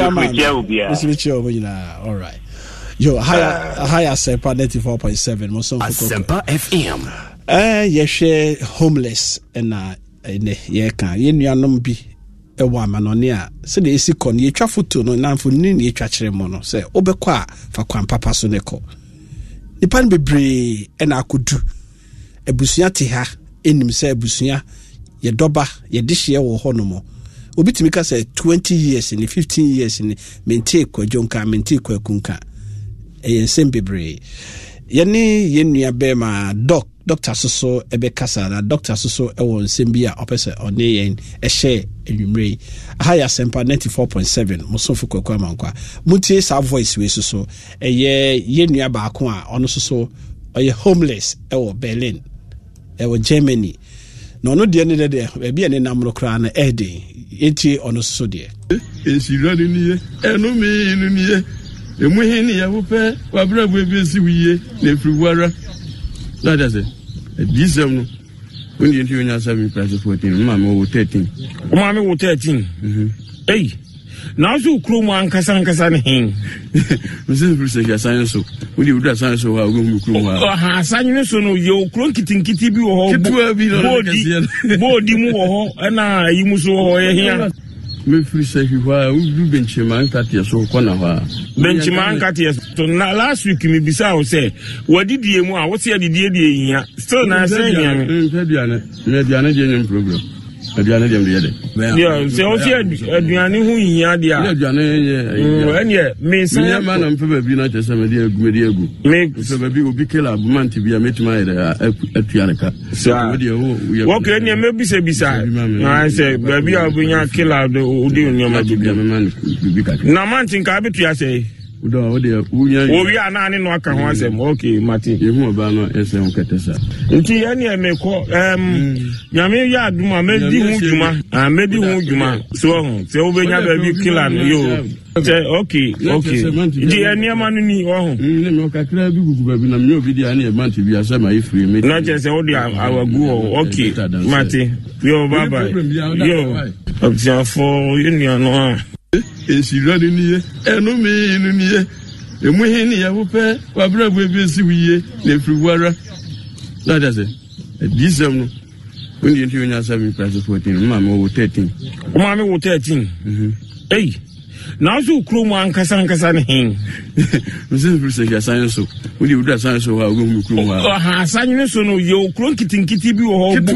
[SPEAKER 6] all right. Yo, higher Sempa 94.7 mo so
[SPEAKER 16] Sempa FM.
[SPEAKER 6] Ye share homeless na ye kan ye nuanom bi e wa manone a se de esi kon ye twa photo no na mfo ni ye twa kire mo no se obekọ a fa kwan papa so ne ko nipan bebre ena akodu ebusua te ha enim se ebusua ye doba ye dihye wo honomo obitimi ka se 20 years ni 15 years ni mente kwajonka mente kwakunka eyensen bebre ye ni ye nua be ma doctor soso ebe kasa na doctor soso ewo nsem bi a opese one yen ehye enwumre higher Sempa 94.7 musonfo kwakwa mankwa mutie sa voice we soso ye nua ba ko a ono soso oye homeless ewo Berlin ewo Germany no ono de ne de be ene namro kra na ede enti ono soso de
[SPEAKER 20] esirani niye enu mi nu niye emuhini ya wupe wa brabo ebesi wiye na friwara that is it this no when you do your 7 plus 14 mama wo 13
[SPEAKER 5] mama wo 13 eh now so krom ankasa ne hin
[SPEAKER 20] mrs bruce science so we do that science so wa go krom
[SPEAKER 5] ha science so no yo krom kitinkiti bi wo ho bodi mu wo ho na yi mu so ho ye hia
[SPEAKER 20] me free say wa we do benchmark that so ko na wa
[SPEAKER 5] benchmark that so na last week me bisa o say wadidie mu a wo se adidie die hia still na say hia
[SPEAKER 20] me diane je nyem program aduane dem de yede
[SPEAKER 18] yeah se o fi aduane hu hia dia
[SPEAKER 20] aduane ye
[SPEAKER 18] enye me san
[SPEAKER 20] ya ma na mpe ba bi na chese me de agu
[SPEAKER 18] me
[SPEAKER 20] so ba bi obi kela bumanti bia metuma yede atuane ka
[SPEAKER 18] so de wo ke enye me bisa na se ba bi abunya kela de odi onyoma bi na mantin ka betua se
[SPEAKER 20] o de unya
[SPEAKER 18] o wi anani no aka ho asem okay mati
[SPEAKER 20] ehu oba no ese ho ketesa
[SPEAKER 18] nti ene me ko nyame ya aduma medi hu djuma medi hu djuma so ho se obenya ba bi kila no yo okay nti ene ma no ni ho
[SPEAKER 20] ne me kakra bi gugu ba bi na me obi dia na e manti bi asema ifiri me
[SPEAKER 18] na je se o dia awagu okay mati yo baba yo option for union no
[SPEAKER 20] esirani niye enumi niye emuhini ya wupe wabra bwebesi wiye ne friwara na daze disem no when you nya 7 plus 14 mama wo 13
[SPEAKER 18] mama wo 13 na so kro mu ankasa ne hin
[SPEAKER 20] mse fruse ya science so we dey do science so ha wo mu kro mu
[SPEAKER 18] ha science so no yo kro nkitinkiti bi wo ho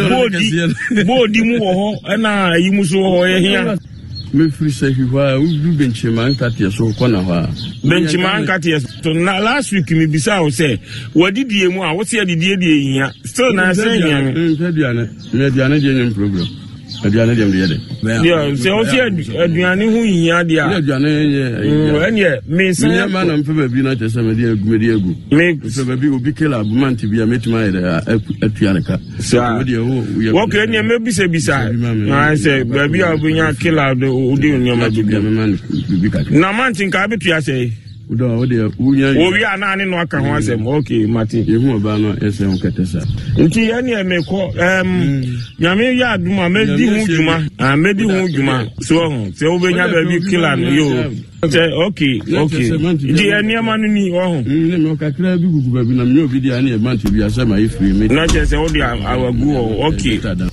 [SPEAKER 18] bodi mu wo ho na yi mu so ho ye hia
[SPEAKER 20] me fruse hwa u benchman katia so kona ha
[SPEAKER 18] benchman katia so na last week me bisa o say wadidie mu a wo se adidie die hia still na say hia
[SPEAKER 20] me diane je nyem program aduane dem de yede
[SPEAKER 18] yeah se o fi aduane hu hia dia
[SPEAKER 20] aduane ye
[SPEAKER 18] enye me san
[SPEAKER 20] ya ma na mpe ba bi na chese me de agu
[SPEAKER 18] me
[SPEAKER 20] so ba bi obi kela bumanti bia metuma yede atuane ka
[SPEAKER 18] so wo ke enye me bisa na se ba bi abunya kela de odi onyoma
[SPEAKER 20] bi
[SPEAKER 18] na mantin ka betua sei
[SPEAKER 20] o de unya
[SPEAKER 18] o wi anani no aka ho asem okay mati
[SPEAKER 20] ehu oba no ese ho ketesa
[SPEAKER 18] nti ene me ko nyame ya aduma medi hu djuma so ho se obenya ba bi kila no yo okay nti ene ma no ni ho
[SPEAKER 20] ne me kakra bi gugu ba bi na me obi dia na e manti bi asema ifiri me
[SPEAKER 18] na je se o de awagu okay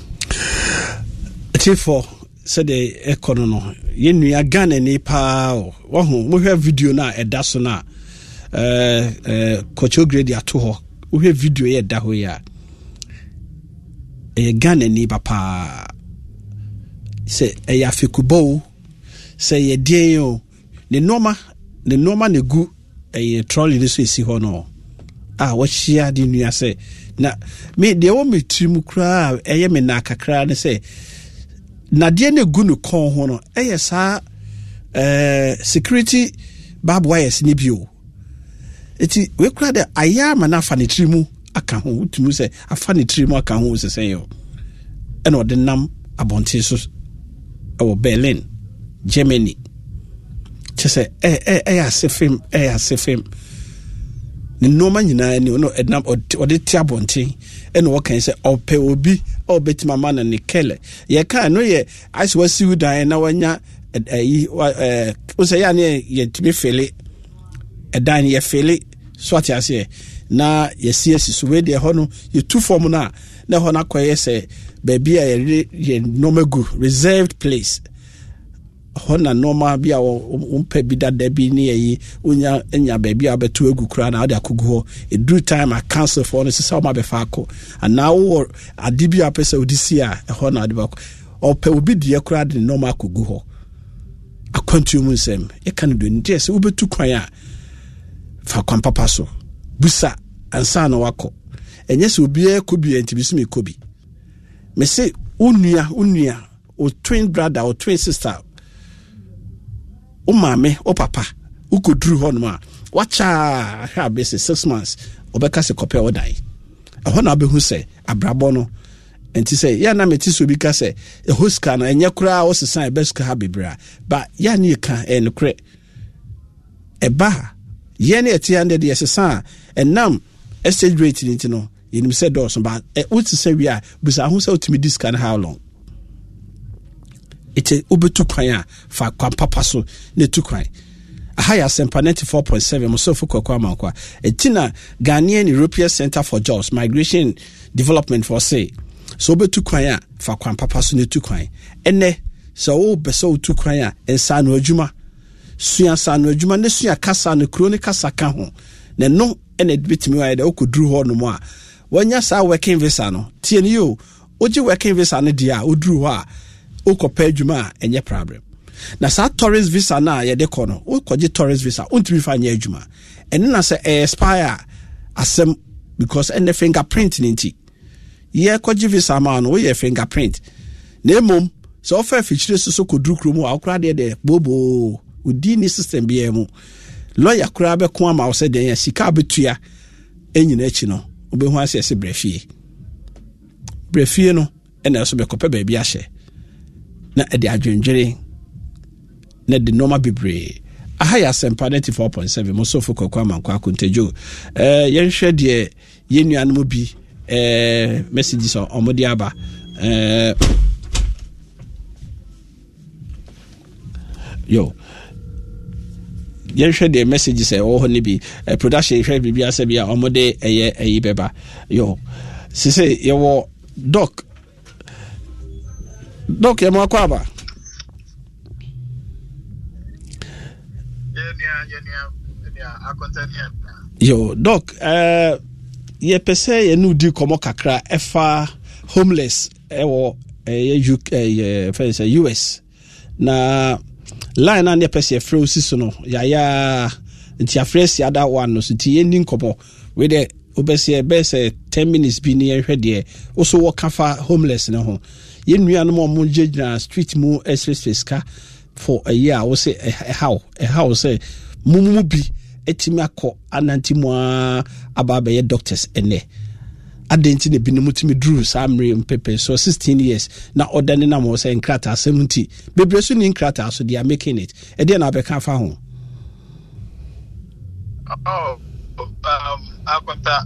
[SPEAKER 6] T4 said the economy yenua Ghana ni pa wo mo hwe video na eda so na coach grade ato ho wo hwe video ye da ho ya Ghana ni papa se ya fekubo se ye die yo ne noma ne gu trolley ni so esi ho no wo hia di nua se na me de wo metrimu kra eye me na kakra ne se na de ne gu no kon ho no sa security barbed wires ni bio eti we kra de ayama na afa ne trimu aka ho utumu se afa ne trimu aka ho se sen yo ena ode nam abonte so Berlin Germany chese ya sefem ne noma nyina ni no ednam ode ti abonte ena wo kan se ope obi obetima ma na ne kele ye kan no ye ice wasi dan na wanya o se ya ne ye timi fele edan ye fele so atiase na ye siesi so we de ho no ye two form na ho na koye se baby ye nomagu reserved place hona normal bia umpe bida debi ni yi unya enya baby abetu egu kra na ade akogu ho edru time a cancel for no sisa ma be fa ako and now adibi apesa odisi a hona ade bako ope obi die kra de normal akogu ho akwantu mu nsem e kan do ntie se ubetu kwan a fa kwan papa so busa ansa na wako enye se obi ekobi entibisimi kobi me say unia o twin brother or twin sister o mame o papa u kodru ho no ma wacha ha be 6 months obeka se kopia odai ho na be hu se abrabo no enti se ya na meti so bi ka se e hoska na enye kura o sesan e beska ha bebra ba ya ni ka en kre e ba ye na eti ande de sesan enam exchange rate ni no yenim se dos ba what to say we are busa hu se ultimate discount how long ite obetu kwan a fa kwa papa so ne tu kwan ahaya sempa 94.7 mosofo kwa mankwa etina Ghanaian European Center for Jobs Migration Development for say so obetu kwan a fa kwa papa so ne tu kwan ene so o beso tu kwan a ensa no adwuma sua sa no adwuma ne sua kasa no kroni kasa ka ho ne no ene bitimi wa de okoduru ho no mo a wanya sa working visa no tie ni yo oji working visa ne dia oduru ho a okɔpɛ adwuma a enye problem na sa tourist visa na ye de kɔ no okɔgye tourist visa ontumi fa nya adwuma ene na sɛ expire asem because ene fingerprint ninti ye kɔgye visa ma no ye fingerprint na emom so ofa fichire so koduru krom a okra de bobo odi ni system bia mu lawyer kura be ko ama wo sɛ den ya sika betua enyina achi no obehu ase ese brefie no ena so be kopɛ ba bia hye na ede adwendwere na de normal bebre aha ya Asempa 94.7 mo so foko kwa manko akontajo yenhwe de yenuanom bi messages omodi aba yo yenhwe de messages ho ne bi production hwe bibia se bia omode eyi beba yo sise yewo doc ya mwako aba yo doc ye pese ye nu di komo kakra efa homeless ewo US na line and pese frozi so no ya nti afresi ada one no so ti ending komo we de obese bese 10 minutes bi ne hwe de also work afa homeless ne ho ye nua no mo jejina street mu express ka for a year wo say how say mumu bi etimi akọ anantimu aba ye doctors ene adenti ne binu mutimi drew samre mpepe so 16 years na ordane na mo say nkrata 70 bebre so ni nkrata so they are making it e dey na be kan fa ho
[SPEAKER 21] I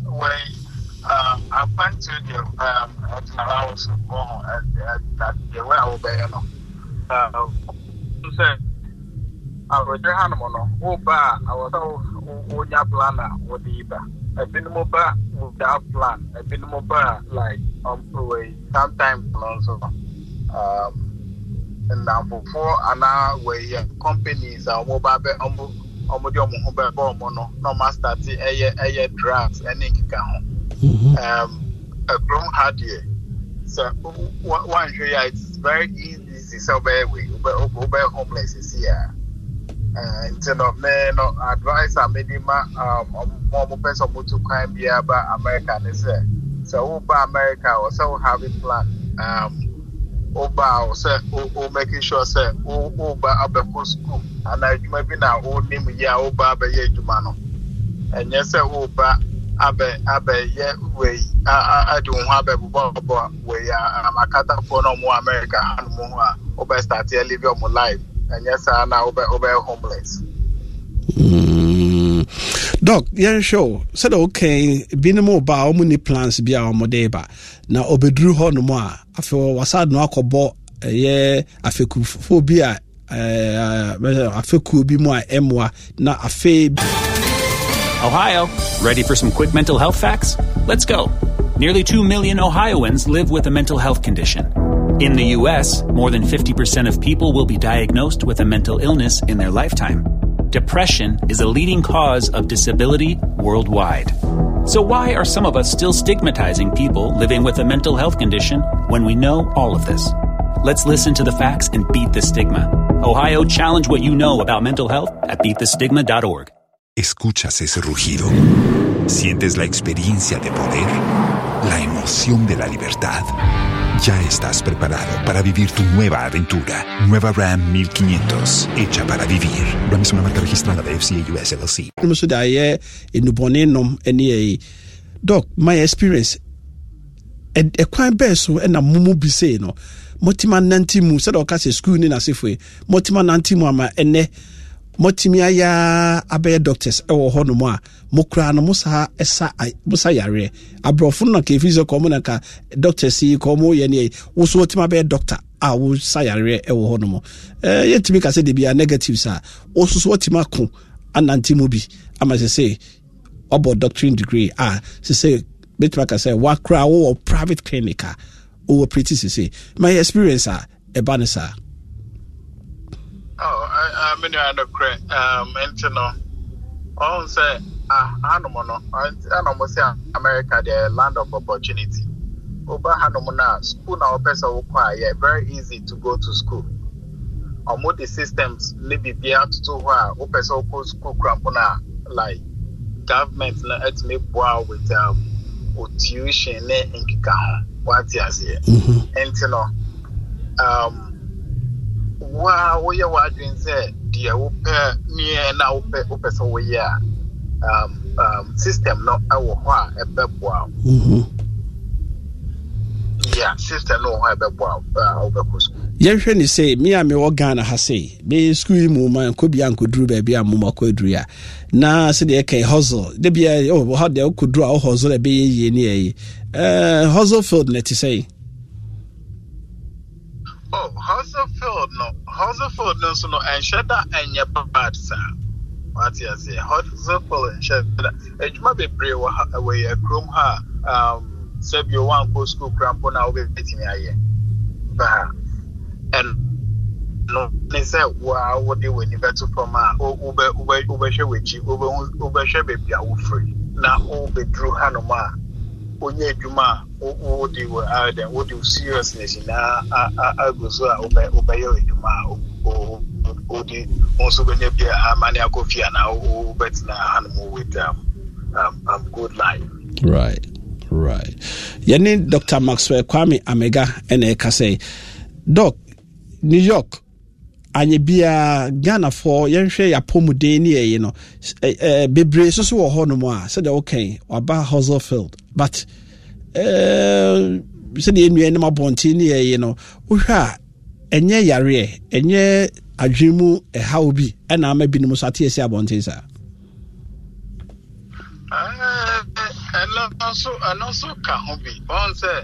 [SPEAKER 21] went to the house that the way I will be I was there Hanamono, Oba, I was all planner with the Iba. I've been mobile without plan. I've been mobile like sometimes also. And now before an hour where companies are mobile no master a drugs and a grown hard year. So one year it's very easy to sell by homeless is here. Instead of men advice I made him more person to crime be about America is so over America also have a plan over say making sure say over abeko school and I maybe now old name ya over abe jumano and yes over abe ye way I don't have a bobo way Makata for no more America and more over start here live your life. And yes, I now over homeless.
[SPEAKER 6] Doc, yeah, sure. Said okay, been more ba many plans be our modeba. Now obedru ho no more. After wasad no akobo afeku phobia afeku bi mo emwa na afe.
[SPEAKER 22] Ohio, ready for some quick mental health facts? Let's go. Nearly 2 million Ohioans live with a mental health condition. In the U.S., more than 50% of people will be diagnosed with a mental illness in their lifetime. Depression is a leading cause of disability worldwide. So why are some of us still stigmatizing people living with a mental health condition when we know all of this? Let's listen to the facts and beat the stigma. Ohio, challenge what you know about mental health at beatthestigma.org.
[SPEAKER 23] ¿Escuchas ese rugido? ¿Sientes la experiencia de poder? ¿La emoción de la libertad? Ya estás preparado para vivir tu nueva aventura. Nueva Ram 1500, hecha para vivir. Ram es una marca registrada de FCA US LLC.
[SPEAKER 6] Doc, my experience, a quite best and a mumu be say no. Motima nantimu said okase school ni na sefwe. Motima nantimu ama ene motimia ya abe doctors ewo ho no mo a mokra no musa esa musa yare abrofo no ka efizo ko mo na ka doctors yi ko mo ye ne wo so otima be doctor a wo sa yare ewo ho no mo yetimi ka se de bia negatives a wo so otima ko anantimu bi ama se about doctorate degree se betima ka se wa kra wo private clinic or pretty say my experience ebanisa.
[SPEAKER 21] I mean I know correct and you know all say I know say America the land of opportunity Oba Hanomuna, school now person require very easy to go to school. Or the systems maybe be out to where person go school crampona like government let me bow with tuition in Kika. What you say? And you know, wow, we are doing say dear near now person we are system not our a bebwa. Yeah, system no have bebwa over school.
[SPEAKER 6] Yɛhwɛ ni say me a me wɔ Ghana ha say be school mu man ko bia nkoduru ba bia mu makoduru ya na se de kai hustle de bia ha de koduru a hustle be ye ni yi hustle field net say
[SPEAKER 21] hustle field no so no and shada and your bad sir what you say hustle field and shada ejuma bebre we krom ha sebio wan ko school crampo na we betimi aye ba and no they say wow what they when you get to from ube share with you ube share baby are free now ube drew hanoma onye juma o they were there what do seriousness na agozo ube yo juma o they also when you be amani akofia na ube na hanoma with good life
[SPEAKER 6] right yani Dr. Maxwell Kwame Amega ene ka say doc New York anye bia Ghana for yenhwe ya pomuden ne ye no bebre so wo ho no mo a said okay aba hustle field but said the enu enema bonti ne ye no wo hwa enye yare enye adwemu ha obi na ama binom so ate esi abonti sa
[SPEAKER 21] and also can be on say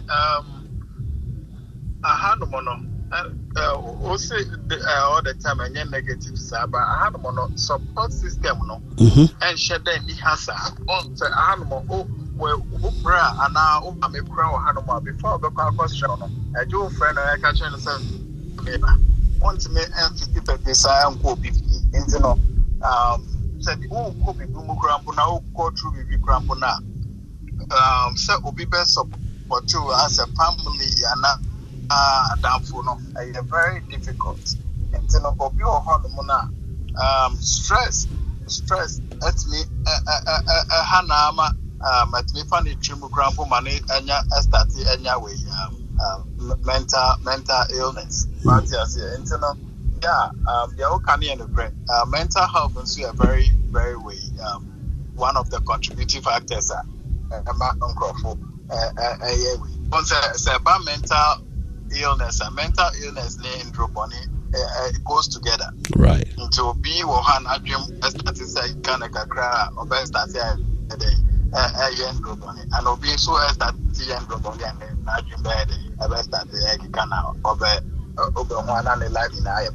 [SPEAKER 21] I had mono also all the time and negative saba I had mono support system no and share then he has on say I had mono bra and now me bra had mono before the question no a jo friend I catch and say me want me and 50 desire and go be into no said who could be boom cramp now go through be cramp now say obi best support you as a family and downfall no very difficult until no obi o hono na stress at me hanama at me funny trimu cramp money anya start anya way mental illness but yes until no yeah they all can in the mental health is a very very way one of the contributing factors once about mental illness and mental illness in Droponi it goes together
[SPEAKER 6] right
[SPEAKER 21] to be one dream start kind of cry or best start and obi so start Droponi and na dream bed best start kind of over one and life in aya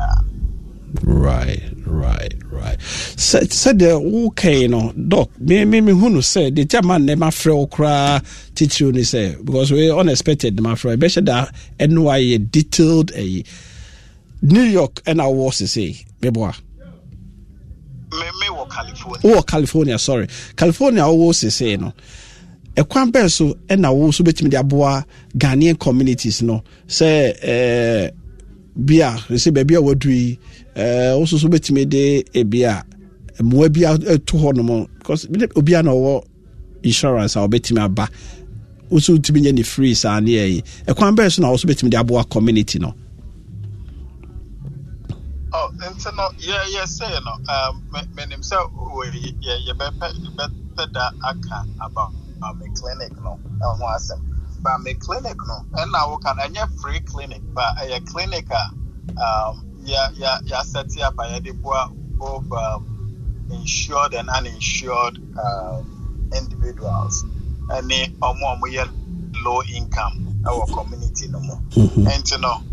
[SPEAKER 21] right said the okay no doc me hunu say the chairman never free kra teacher ni say because we unexpected my friend be that NY detailed a New York and our was say me boa me California sorry California was say no e kwan be so na wo so betimi de aboa Ghanaian communities no say bia say bia wadui also so betimi de bia mo bia to ho no mo because obia na wo insurance a betimi aba also timi nya ni free sa na e kwan be so na wo so betimi de aboa community no and so no yeah say no me himself yeah better that aka about my clinic no but my clinic no and now can any free clinic but a clinic yeah set up by the both insured and uninsured individuals and they are more low income our community no more and you know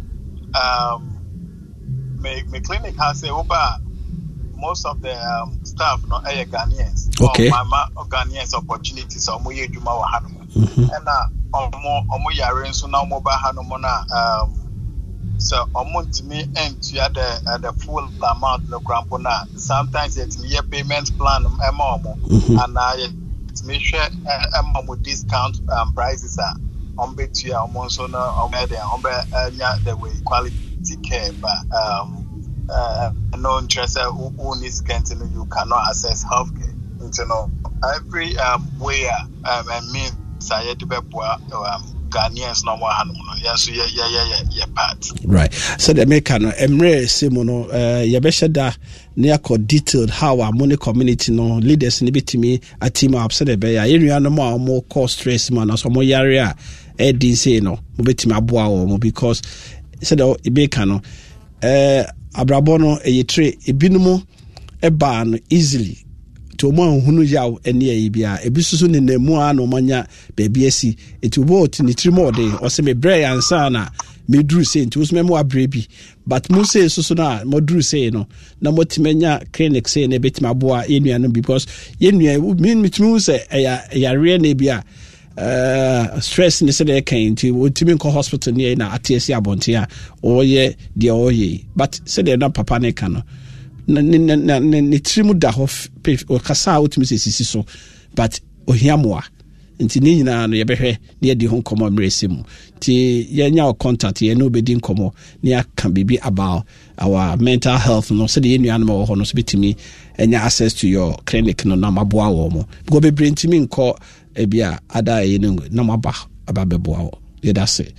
[SPEAKER 21] my clinic has a most of the staff no are Ghanaians.
[SPEAKER 6] Okay.
[SPEAKER 21] Mama Ghanaians opportunities or moye juma wa hanu. And omo yare nso na omo ba hanu mo na so omo ntimi enti at the full amount no crampo na sometimes it me payment plan ema omo and I me share ema mo discount prices on betia almost on the way quality care, but no interest who needs continue, you cannot access healthcare. You know, every way and means I had to be Ghanaians no more yes yeah part.
[SPEAKER 6] Right. So the make no emre simono yebeshada near detailed how our money community no leaders ni bitimi a team up so the be ya area no more cause stress man so more area din say no mo betimi aboa wo because said the ibeka no abrabo no eyitre ebinumu eba no easily to mo hunu yaw ene ayi bia ebisusu ne namu a no manya baby asi etubo ni trimo de o se me bre ansa na me dru say nti usme mo abrebi but mo say so na mo dru say no na mo timenya clinic say na betima boa enua no because yenua mitimi say ya re na bia stress ni say dey kan nti wo timi ko hospital ni na atesi abonte a oye de oye but say dey na papa ne kan no ne trimu da ho o kasa utimi sisi so but ohiamoa nti ni nyina no yebehwe ne yedi ho komo mresemu ti yenya o contact ye no bedi komo ne aka bibi about our mental health no so de yenu anama ho no so betimi enya access to your clinic no na maboa wo mo go be brentimi nko ebia ada ye no na maba ababeboa wo ye da se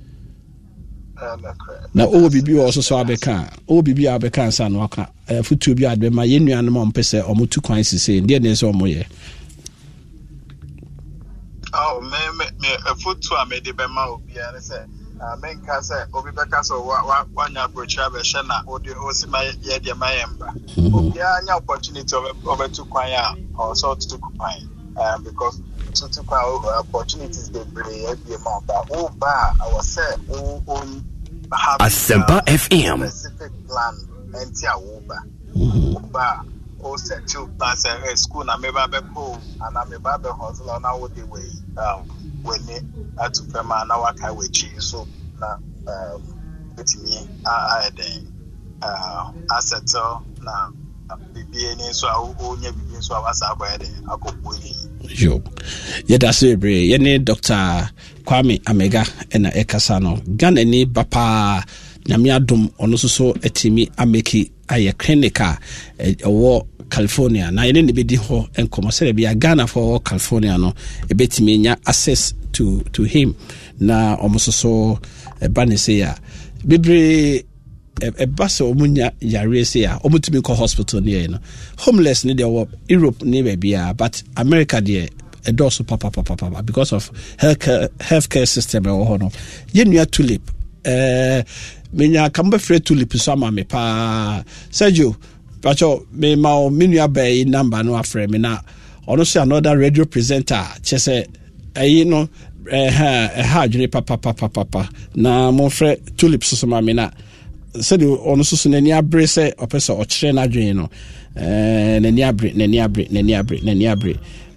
[SPEAKER 6] na o bibi also so abeka o bibi abeka nsa no aka futu bi adbe ma yenu anama mpese omutu kwan sise ndie ne so omoye.
[SPEAKER 21] Oh, me a foot to a medibema will be an say. Men can say, Obi Bacaso, one year for Travel Shana, or the Osima Yadia Mayamba. Yeah, any opportunity over to Quaya or so to Quine, because to opportunities they bring every amount. But oh, I was said, have
[SPEAKER 16] Asempa FM
[SPEAKER 21] specific plan and Tia Uba. O set to pass a school na me ba be ko ana me ba be hustle na wo dey way when it to fema na waka we chi so na betimi den asset na bibi ni so onya bibi so awasa akwa den akokpo ni
[SPEAKER 6] yo yeda sebre ye ne Dr. Kwame Amega na ekasa no Ghana ni bapa nyame adom ono so etimi ameki aye clinica owo California na yene ne bedi ho enkomo sele bia Ghana for California no ebetimi nya access to him na omososo bane se ya bibre ebase omunya yare se ya omutimi ko hospital ne no homeless ne de Europe ne be bia but America de edoso papa because of healthcare system e ho no yenua tulip menya kamba free tulip so ama me pa Sergio pacho me ma menua bay number no afre me na ono se another radio presenter chese ayi no ha adwene papa na mo frɛ tulip so ma me na se de ono so nani abre se opese o kire na adwene no nani abre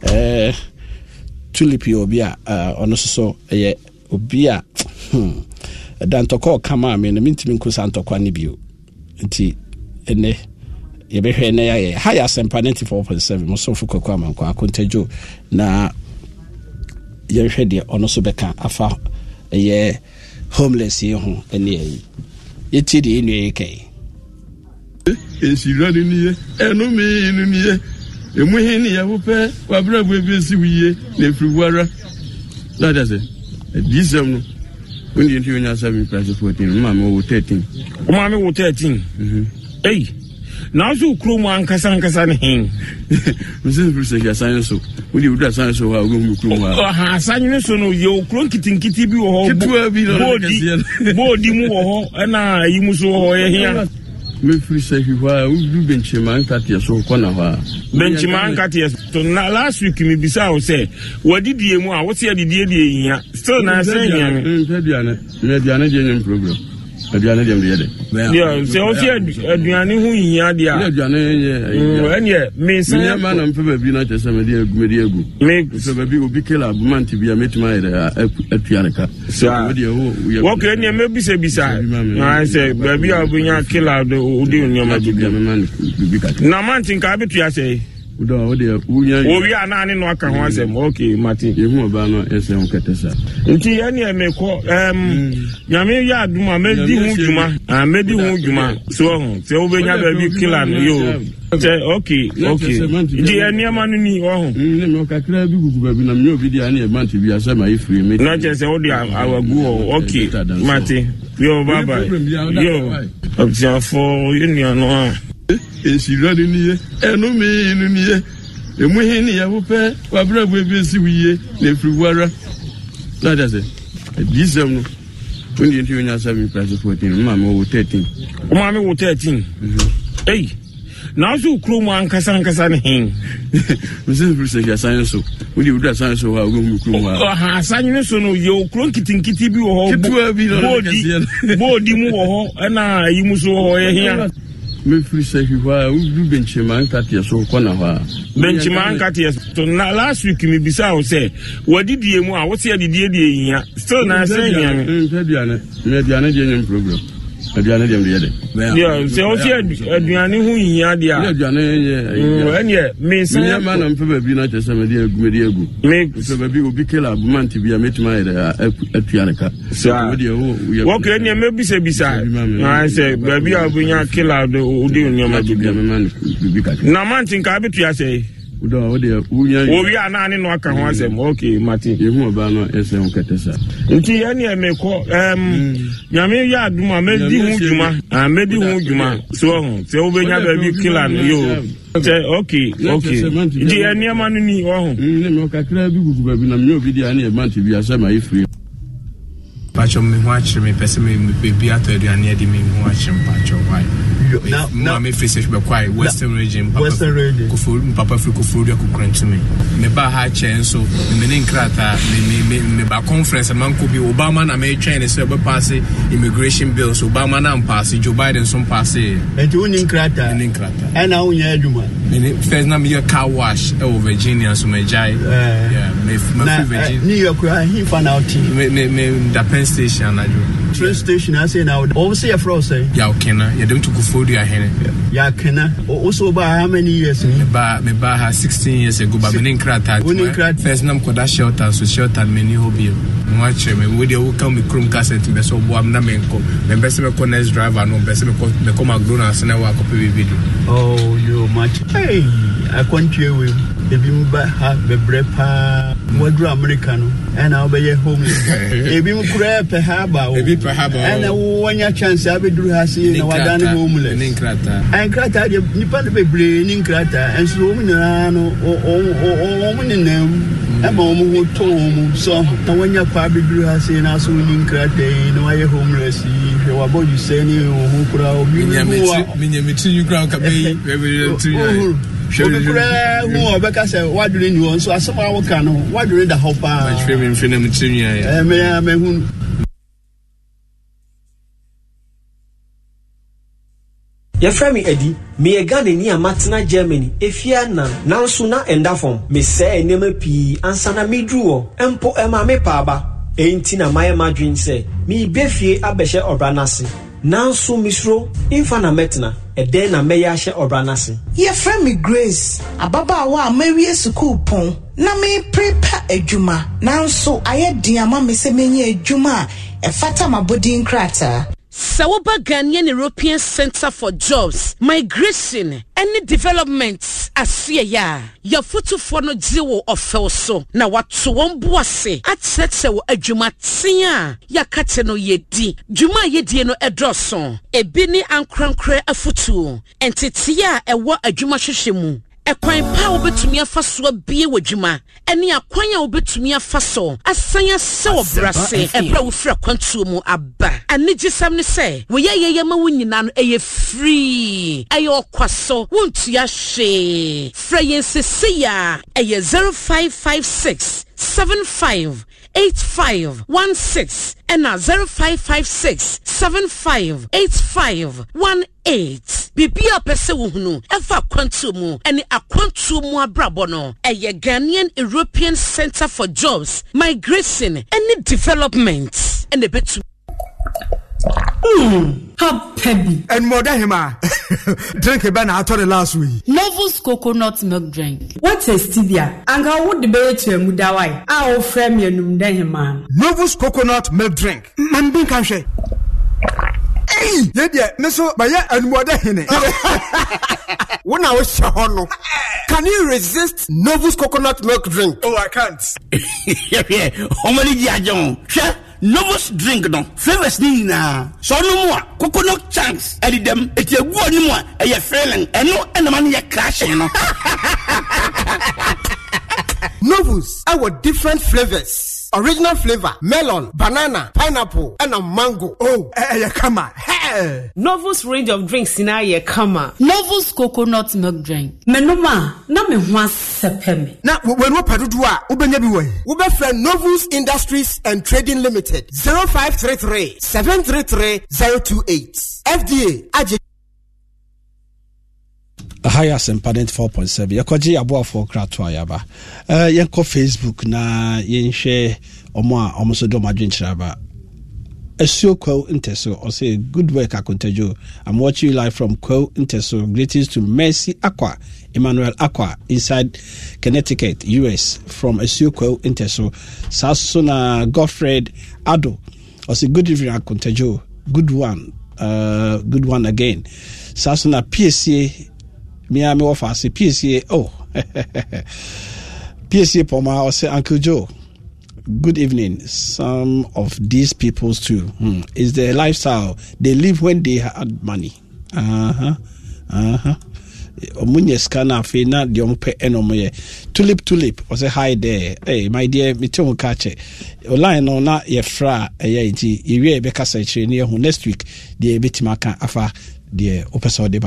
[SPEAKER 6] tulip yo obi a ono so ye obi a dantoko kama me no mintimi nkusa ntokwa ne bio nti ene yebehwe na ya higher Asempa 94.7 mo so fuko kwa man kwa akontajo na yehwe de ono so beka afa ye homeless ye ho ene yi yeti de enu yeke
[SPEAKER 20] esirani niye enu mi enu niye emuhi ni ya wupe kwa brabo ebesi wiye na friwara that is it disem no when you enter your service price 14 mama wo 13
[SPEAKER 5] mama wo 13 eh now so krom ankasa ne hin
[SPEAKER 20] mrs bruce science so we do science so wa go krom
[SPEAKER 5] ha science so no yo krom kitin bi wo ho bodi mu wo ho na yi mu so ho ye hia
[SPEAKER 20] me free say wa we do benchmark katia so kona wa
[SPEAKER 5] benchmark katia to na last week me bisa o say wadidie mu a wo se adidie die hia still na say hia
[SPEAKER 20] me aduane je nyem program aduane dem de
[SPEAKER 5] yeah se o se aduane hu hia dia
[SPEAKER 20] aduane ye
[SPEAKER 5] enye me say
[SPEAKER 20] me ma na mpe ba bi na tese me de egu me so ba bi obi kela bumanti bi ametima ere atuaneka so me de ho
[SPEAKER 5] okay enye me bisa na say ba bi abunya kela de odi onyama bi na mantin ka betu ya say Owi anani no aka ho asem. Okay, Martin.
[SPEAKER 20] Yehu oba no ese on ketesa.
[SPEAKER 5] Nti ya ne emeko nyame ya aduma medi hu djuma. Medi hu djuma. So se obenya ba bi killer no yo. Okay. Nti ya niam anu ni ho.
[SPEAKER 20] Me kakra bi gugu ba bi na me obi dia na e mante bi asema e free me.
[SPEAKER 5] Na je se wo dia awagu. Okay, Martin. Yo baba. Yo. Option for union no.
[SPEAKER 20] Esirani niye enumi niye emuhini ya wupe wabra bwebesi wiye na friwara that is it this no when you enter your service price 14 mama wo 13
[SPEAKER 5] mama wo 13 hey now so krom ankasa ne hin
[SPEAKER 20] mse fruse ya science so we do that science so ha go krom
[SPEAKER 5] ha science so no yo krom kitinkiti bi wo ho bodi mu wo ho na yi mu so ho ye hia
[SPEAKER 20] me free say wa u benchman katia so kona ha
[SPEAKER 5] benchman katia to na last week me bisa o say wadidie mu a wo se adidie die yia still na say yia
[SPEAKER 20] me aduane die nyem program aduane die me
[SPEAKER 5] yeah se o se aduane hu yia dia
[SPEAKER 20] aduane
[SPEAKER 5] ye me say
[SPEAKER 20] me ma na mpe ba bi na tese me die agu
[SPEAKER 5] me
[SPEAKER 20] so ba bi obi kela month bi a metima atuane ka so me die
[SPEAKER 5] wo ke ne me bisa na say ba bi a obunya kela o de onyama bi na mantin ka betu ya say owi anani no aka ho asem. Okay, Martin.
[SPEAKER 20] Yehu oba no ese on ketesa.
[SPEAKER 5] Nti ya ne emeko nyame ya aduma medi hu djuma. Medi hu djuma. So se obenya ba bi killer no yo. Okay. Nti ya niam anu ni ho.
[SPEAKER 20] Me kakra bi gugu ba bi na me obi dia na e mante bi asema e free.
[SPEAKER 18] Pacho me ho achire me pese me bi atodi ane di me ho achire pacho why. Now me face be quite western region papa Kufuor ku crunch me ba ha chen so me ne nkrata me ba conference man ko bi Obama na me train say be pass immigration bill so Obama na pass Joe Biden so pass
[SPEAKER 19] e ti unin krata e na unya aduma
[SPEAKER 18] me first na me car wash e Virginia so me jai me Virginia
[SPEAKER 19] New York he fan out
[SPEAKER 18] me da Penn Station na
[SPEAKER 19] train station I say now obviously a fro say
[SPEAKER 18] ya okena ya dem to Kufuor ahene
[SPEAKER 19] ya kena also ba how many years
[SPEAKER 18] me ba ha 16 years ago ba me nkrata first nam koda shelter so shelter me ni hobby mo achire me we dey come me chrome cassette be so bo am na me nko me be se me connect driver no be se me come McDonald's na wa ko pe video
[SPEAKER 19] oh you much hey I continue with ebi mba ha bebre pa modro America no and I be home ebi mkura pe ha ba and wonya chance abeduru ha si na wadane homeless
[SPEAKER 18] ninkrata
[SPEAKER 19] ankrata de nipa de bebre ninkrata enso wo nyina no o munenam e ba wo ho to wo so na wonya kwa abeduru ha si na so ninkrata na waye homeless hwe wa boju se ni ho kura obi
[SPEAKER 18] minyamiti you ground ka be we
[SPEAKER 19] Obikura who obeka say wadure ni won so asema wo ka no wadure da hopa
[SPEAKER 18] mfina mtinya ya
[SPEAKER 19] me hu
[SPEAKER 11] ya frame edi me Ghana ni amatena Germany efia na nanso na enda form me say enema pi ansana medruo empo ema me pa ba enti na maye madwin say me befie abehye obranase nanso misro infana metna eden na meya hye obranase
[SPEAKER 12] ye frame Grace ababa wa mawie school pon na me prepare adwuma nanso ayedin ama me se menye adwuma e fata mabodin krata
[SPEAKER 13] Sawoba Ghanaian European Center for Jobs, Migration, any developments asia ya. Ya futu fono jiwo ofelso. Na watu wambuase. Atete wo adwuma tia. Ya kate no yedi. Juma yedi no edroson. Ebini ankrankre afutu. Entitia ewa adwuma hwehwemu. Ekwan pa obetumi afaso bie wadwuma ene akwan a obetumi afaso asanya se obrase ebra wo fra kwantuo mu aba anigisam ne se wo ye ma wonyina no eye free ayo kwaso wontua hwe fra yensesia eye 0556 758516 and 0556 758518. Bibia pese wo hunu efa kwantu mu ene akwantu mu abrabo no eye Ghanaian European Center for Jobs, Migration and Development and betu
[SPEAKER 7] Happy and more than him. Drink a banana I told the last week.
[SPEAKER 8] Novus coconut milk drink.
[SPEAKER 9] What is stevia? Anga would debate to mudawai. I'll frame your man.
[SPEAKER 7] Novus coconut milk drink. Mambin can share. Hey, yeah, Meso, Baya and Wada Hene. When I was Shahono, can you resist Novus coconut milk drink? Oh, I can't.
[SPEAKER 10] Yeah, Omani Diajon, share Novus drink, no flavors Nina. So no more coconut chunks, added them, it's a good more, a failing, and no enemy crashing.
[SPEAKER 7] Novus, our different flavors. Original flavor, melon, banana, pineapple, and a mango. Oh, come on. Hey.
[SPEAKER 9] Novus range of drinks in our kama.
[SPEAKER 8] Novus coconut milk drink.
[SPEAKER 9] Menuma, na me hwa sepemi.
[SPEAKER 7] Na when we padudua, ubenyabiwe. Ube friend Novus Industries and Trading Limited. 0533 733 028. FDA. Aje.
[SPEAKER 6] Higher Sempadent 4.7. Yakoji abua for kratwa yaba. Yenko Facebook na yenshare omo do madwin chiraba. Esio Kwo Inteso or say good work Akontejo. I'm watching you live from Kwo Inteso. Greetings to Mercy Aqua, Emmanuel Aqua inside Connecticut, US from Esio Kwo Inteso. Sasuna Godfred Ado or say good evening Akontejo. Good one again. Sasuna PSA Miami offer say PSA. Oh, PSA Poma or say Uncle Joe. Good evening. Some of these peoples too is their lifestyle. They live when they had money. Omunye scanner fe na the ompe enomoye. Tulip or say hi there. Hey my dear, me tell catch it. Online no na ye fra eye nti iwe be kasa next week the betimaka afa the opesa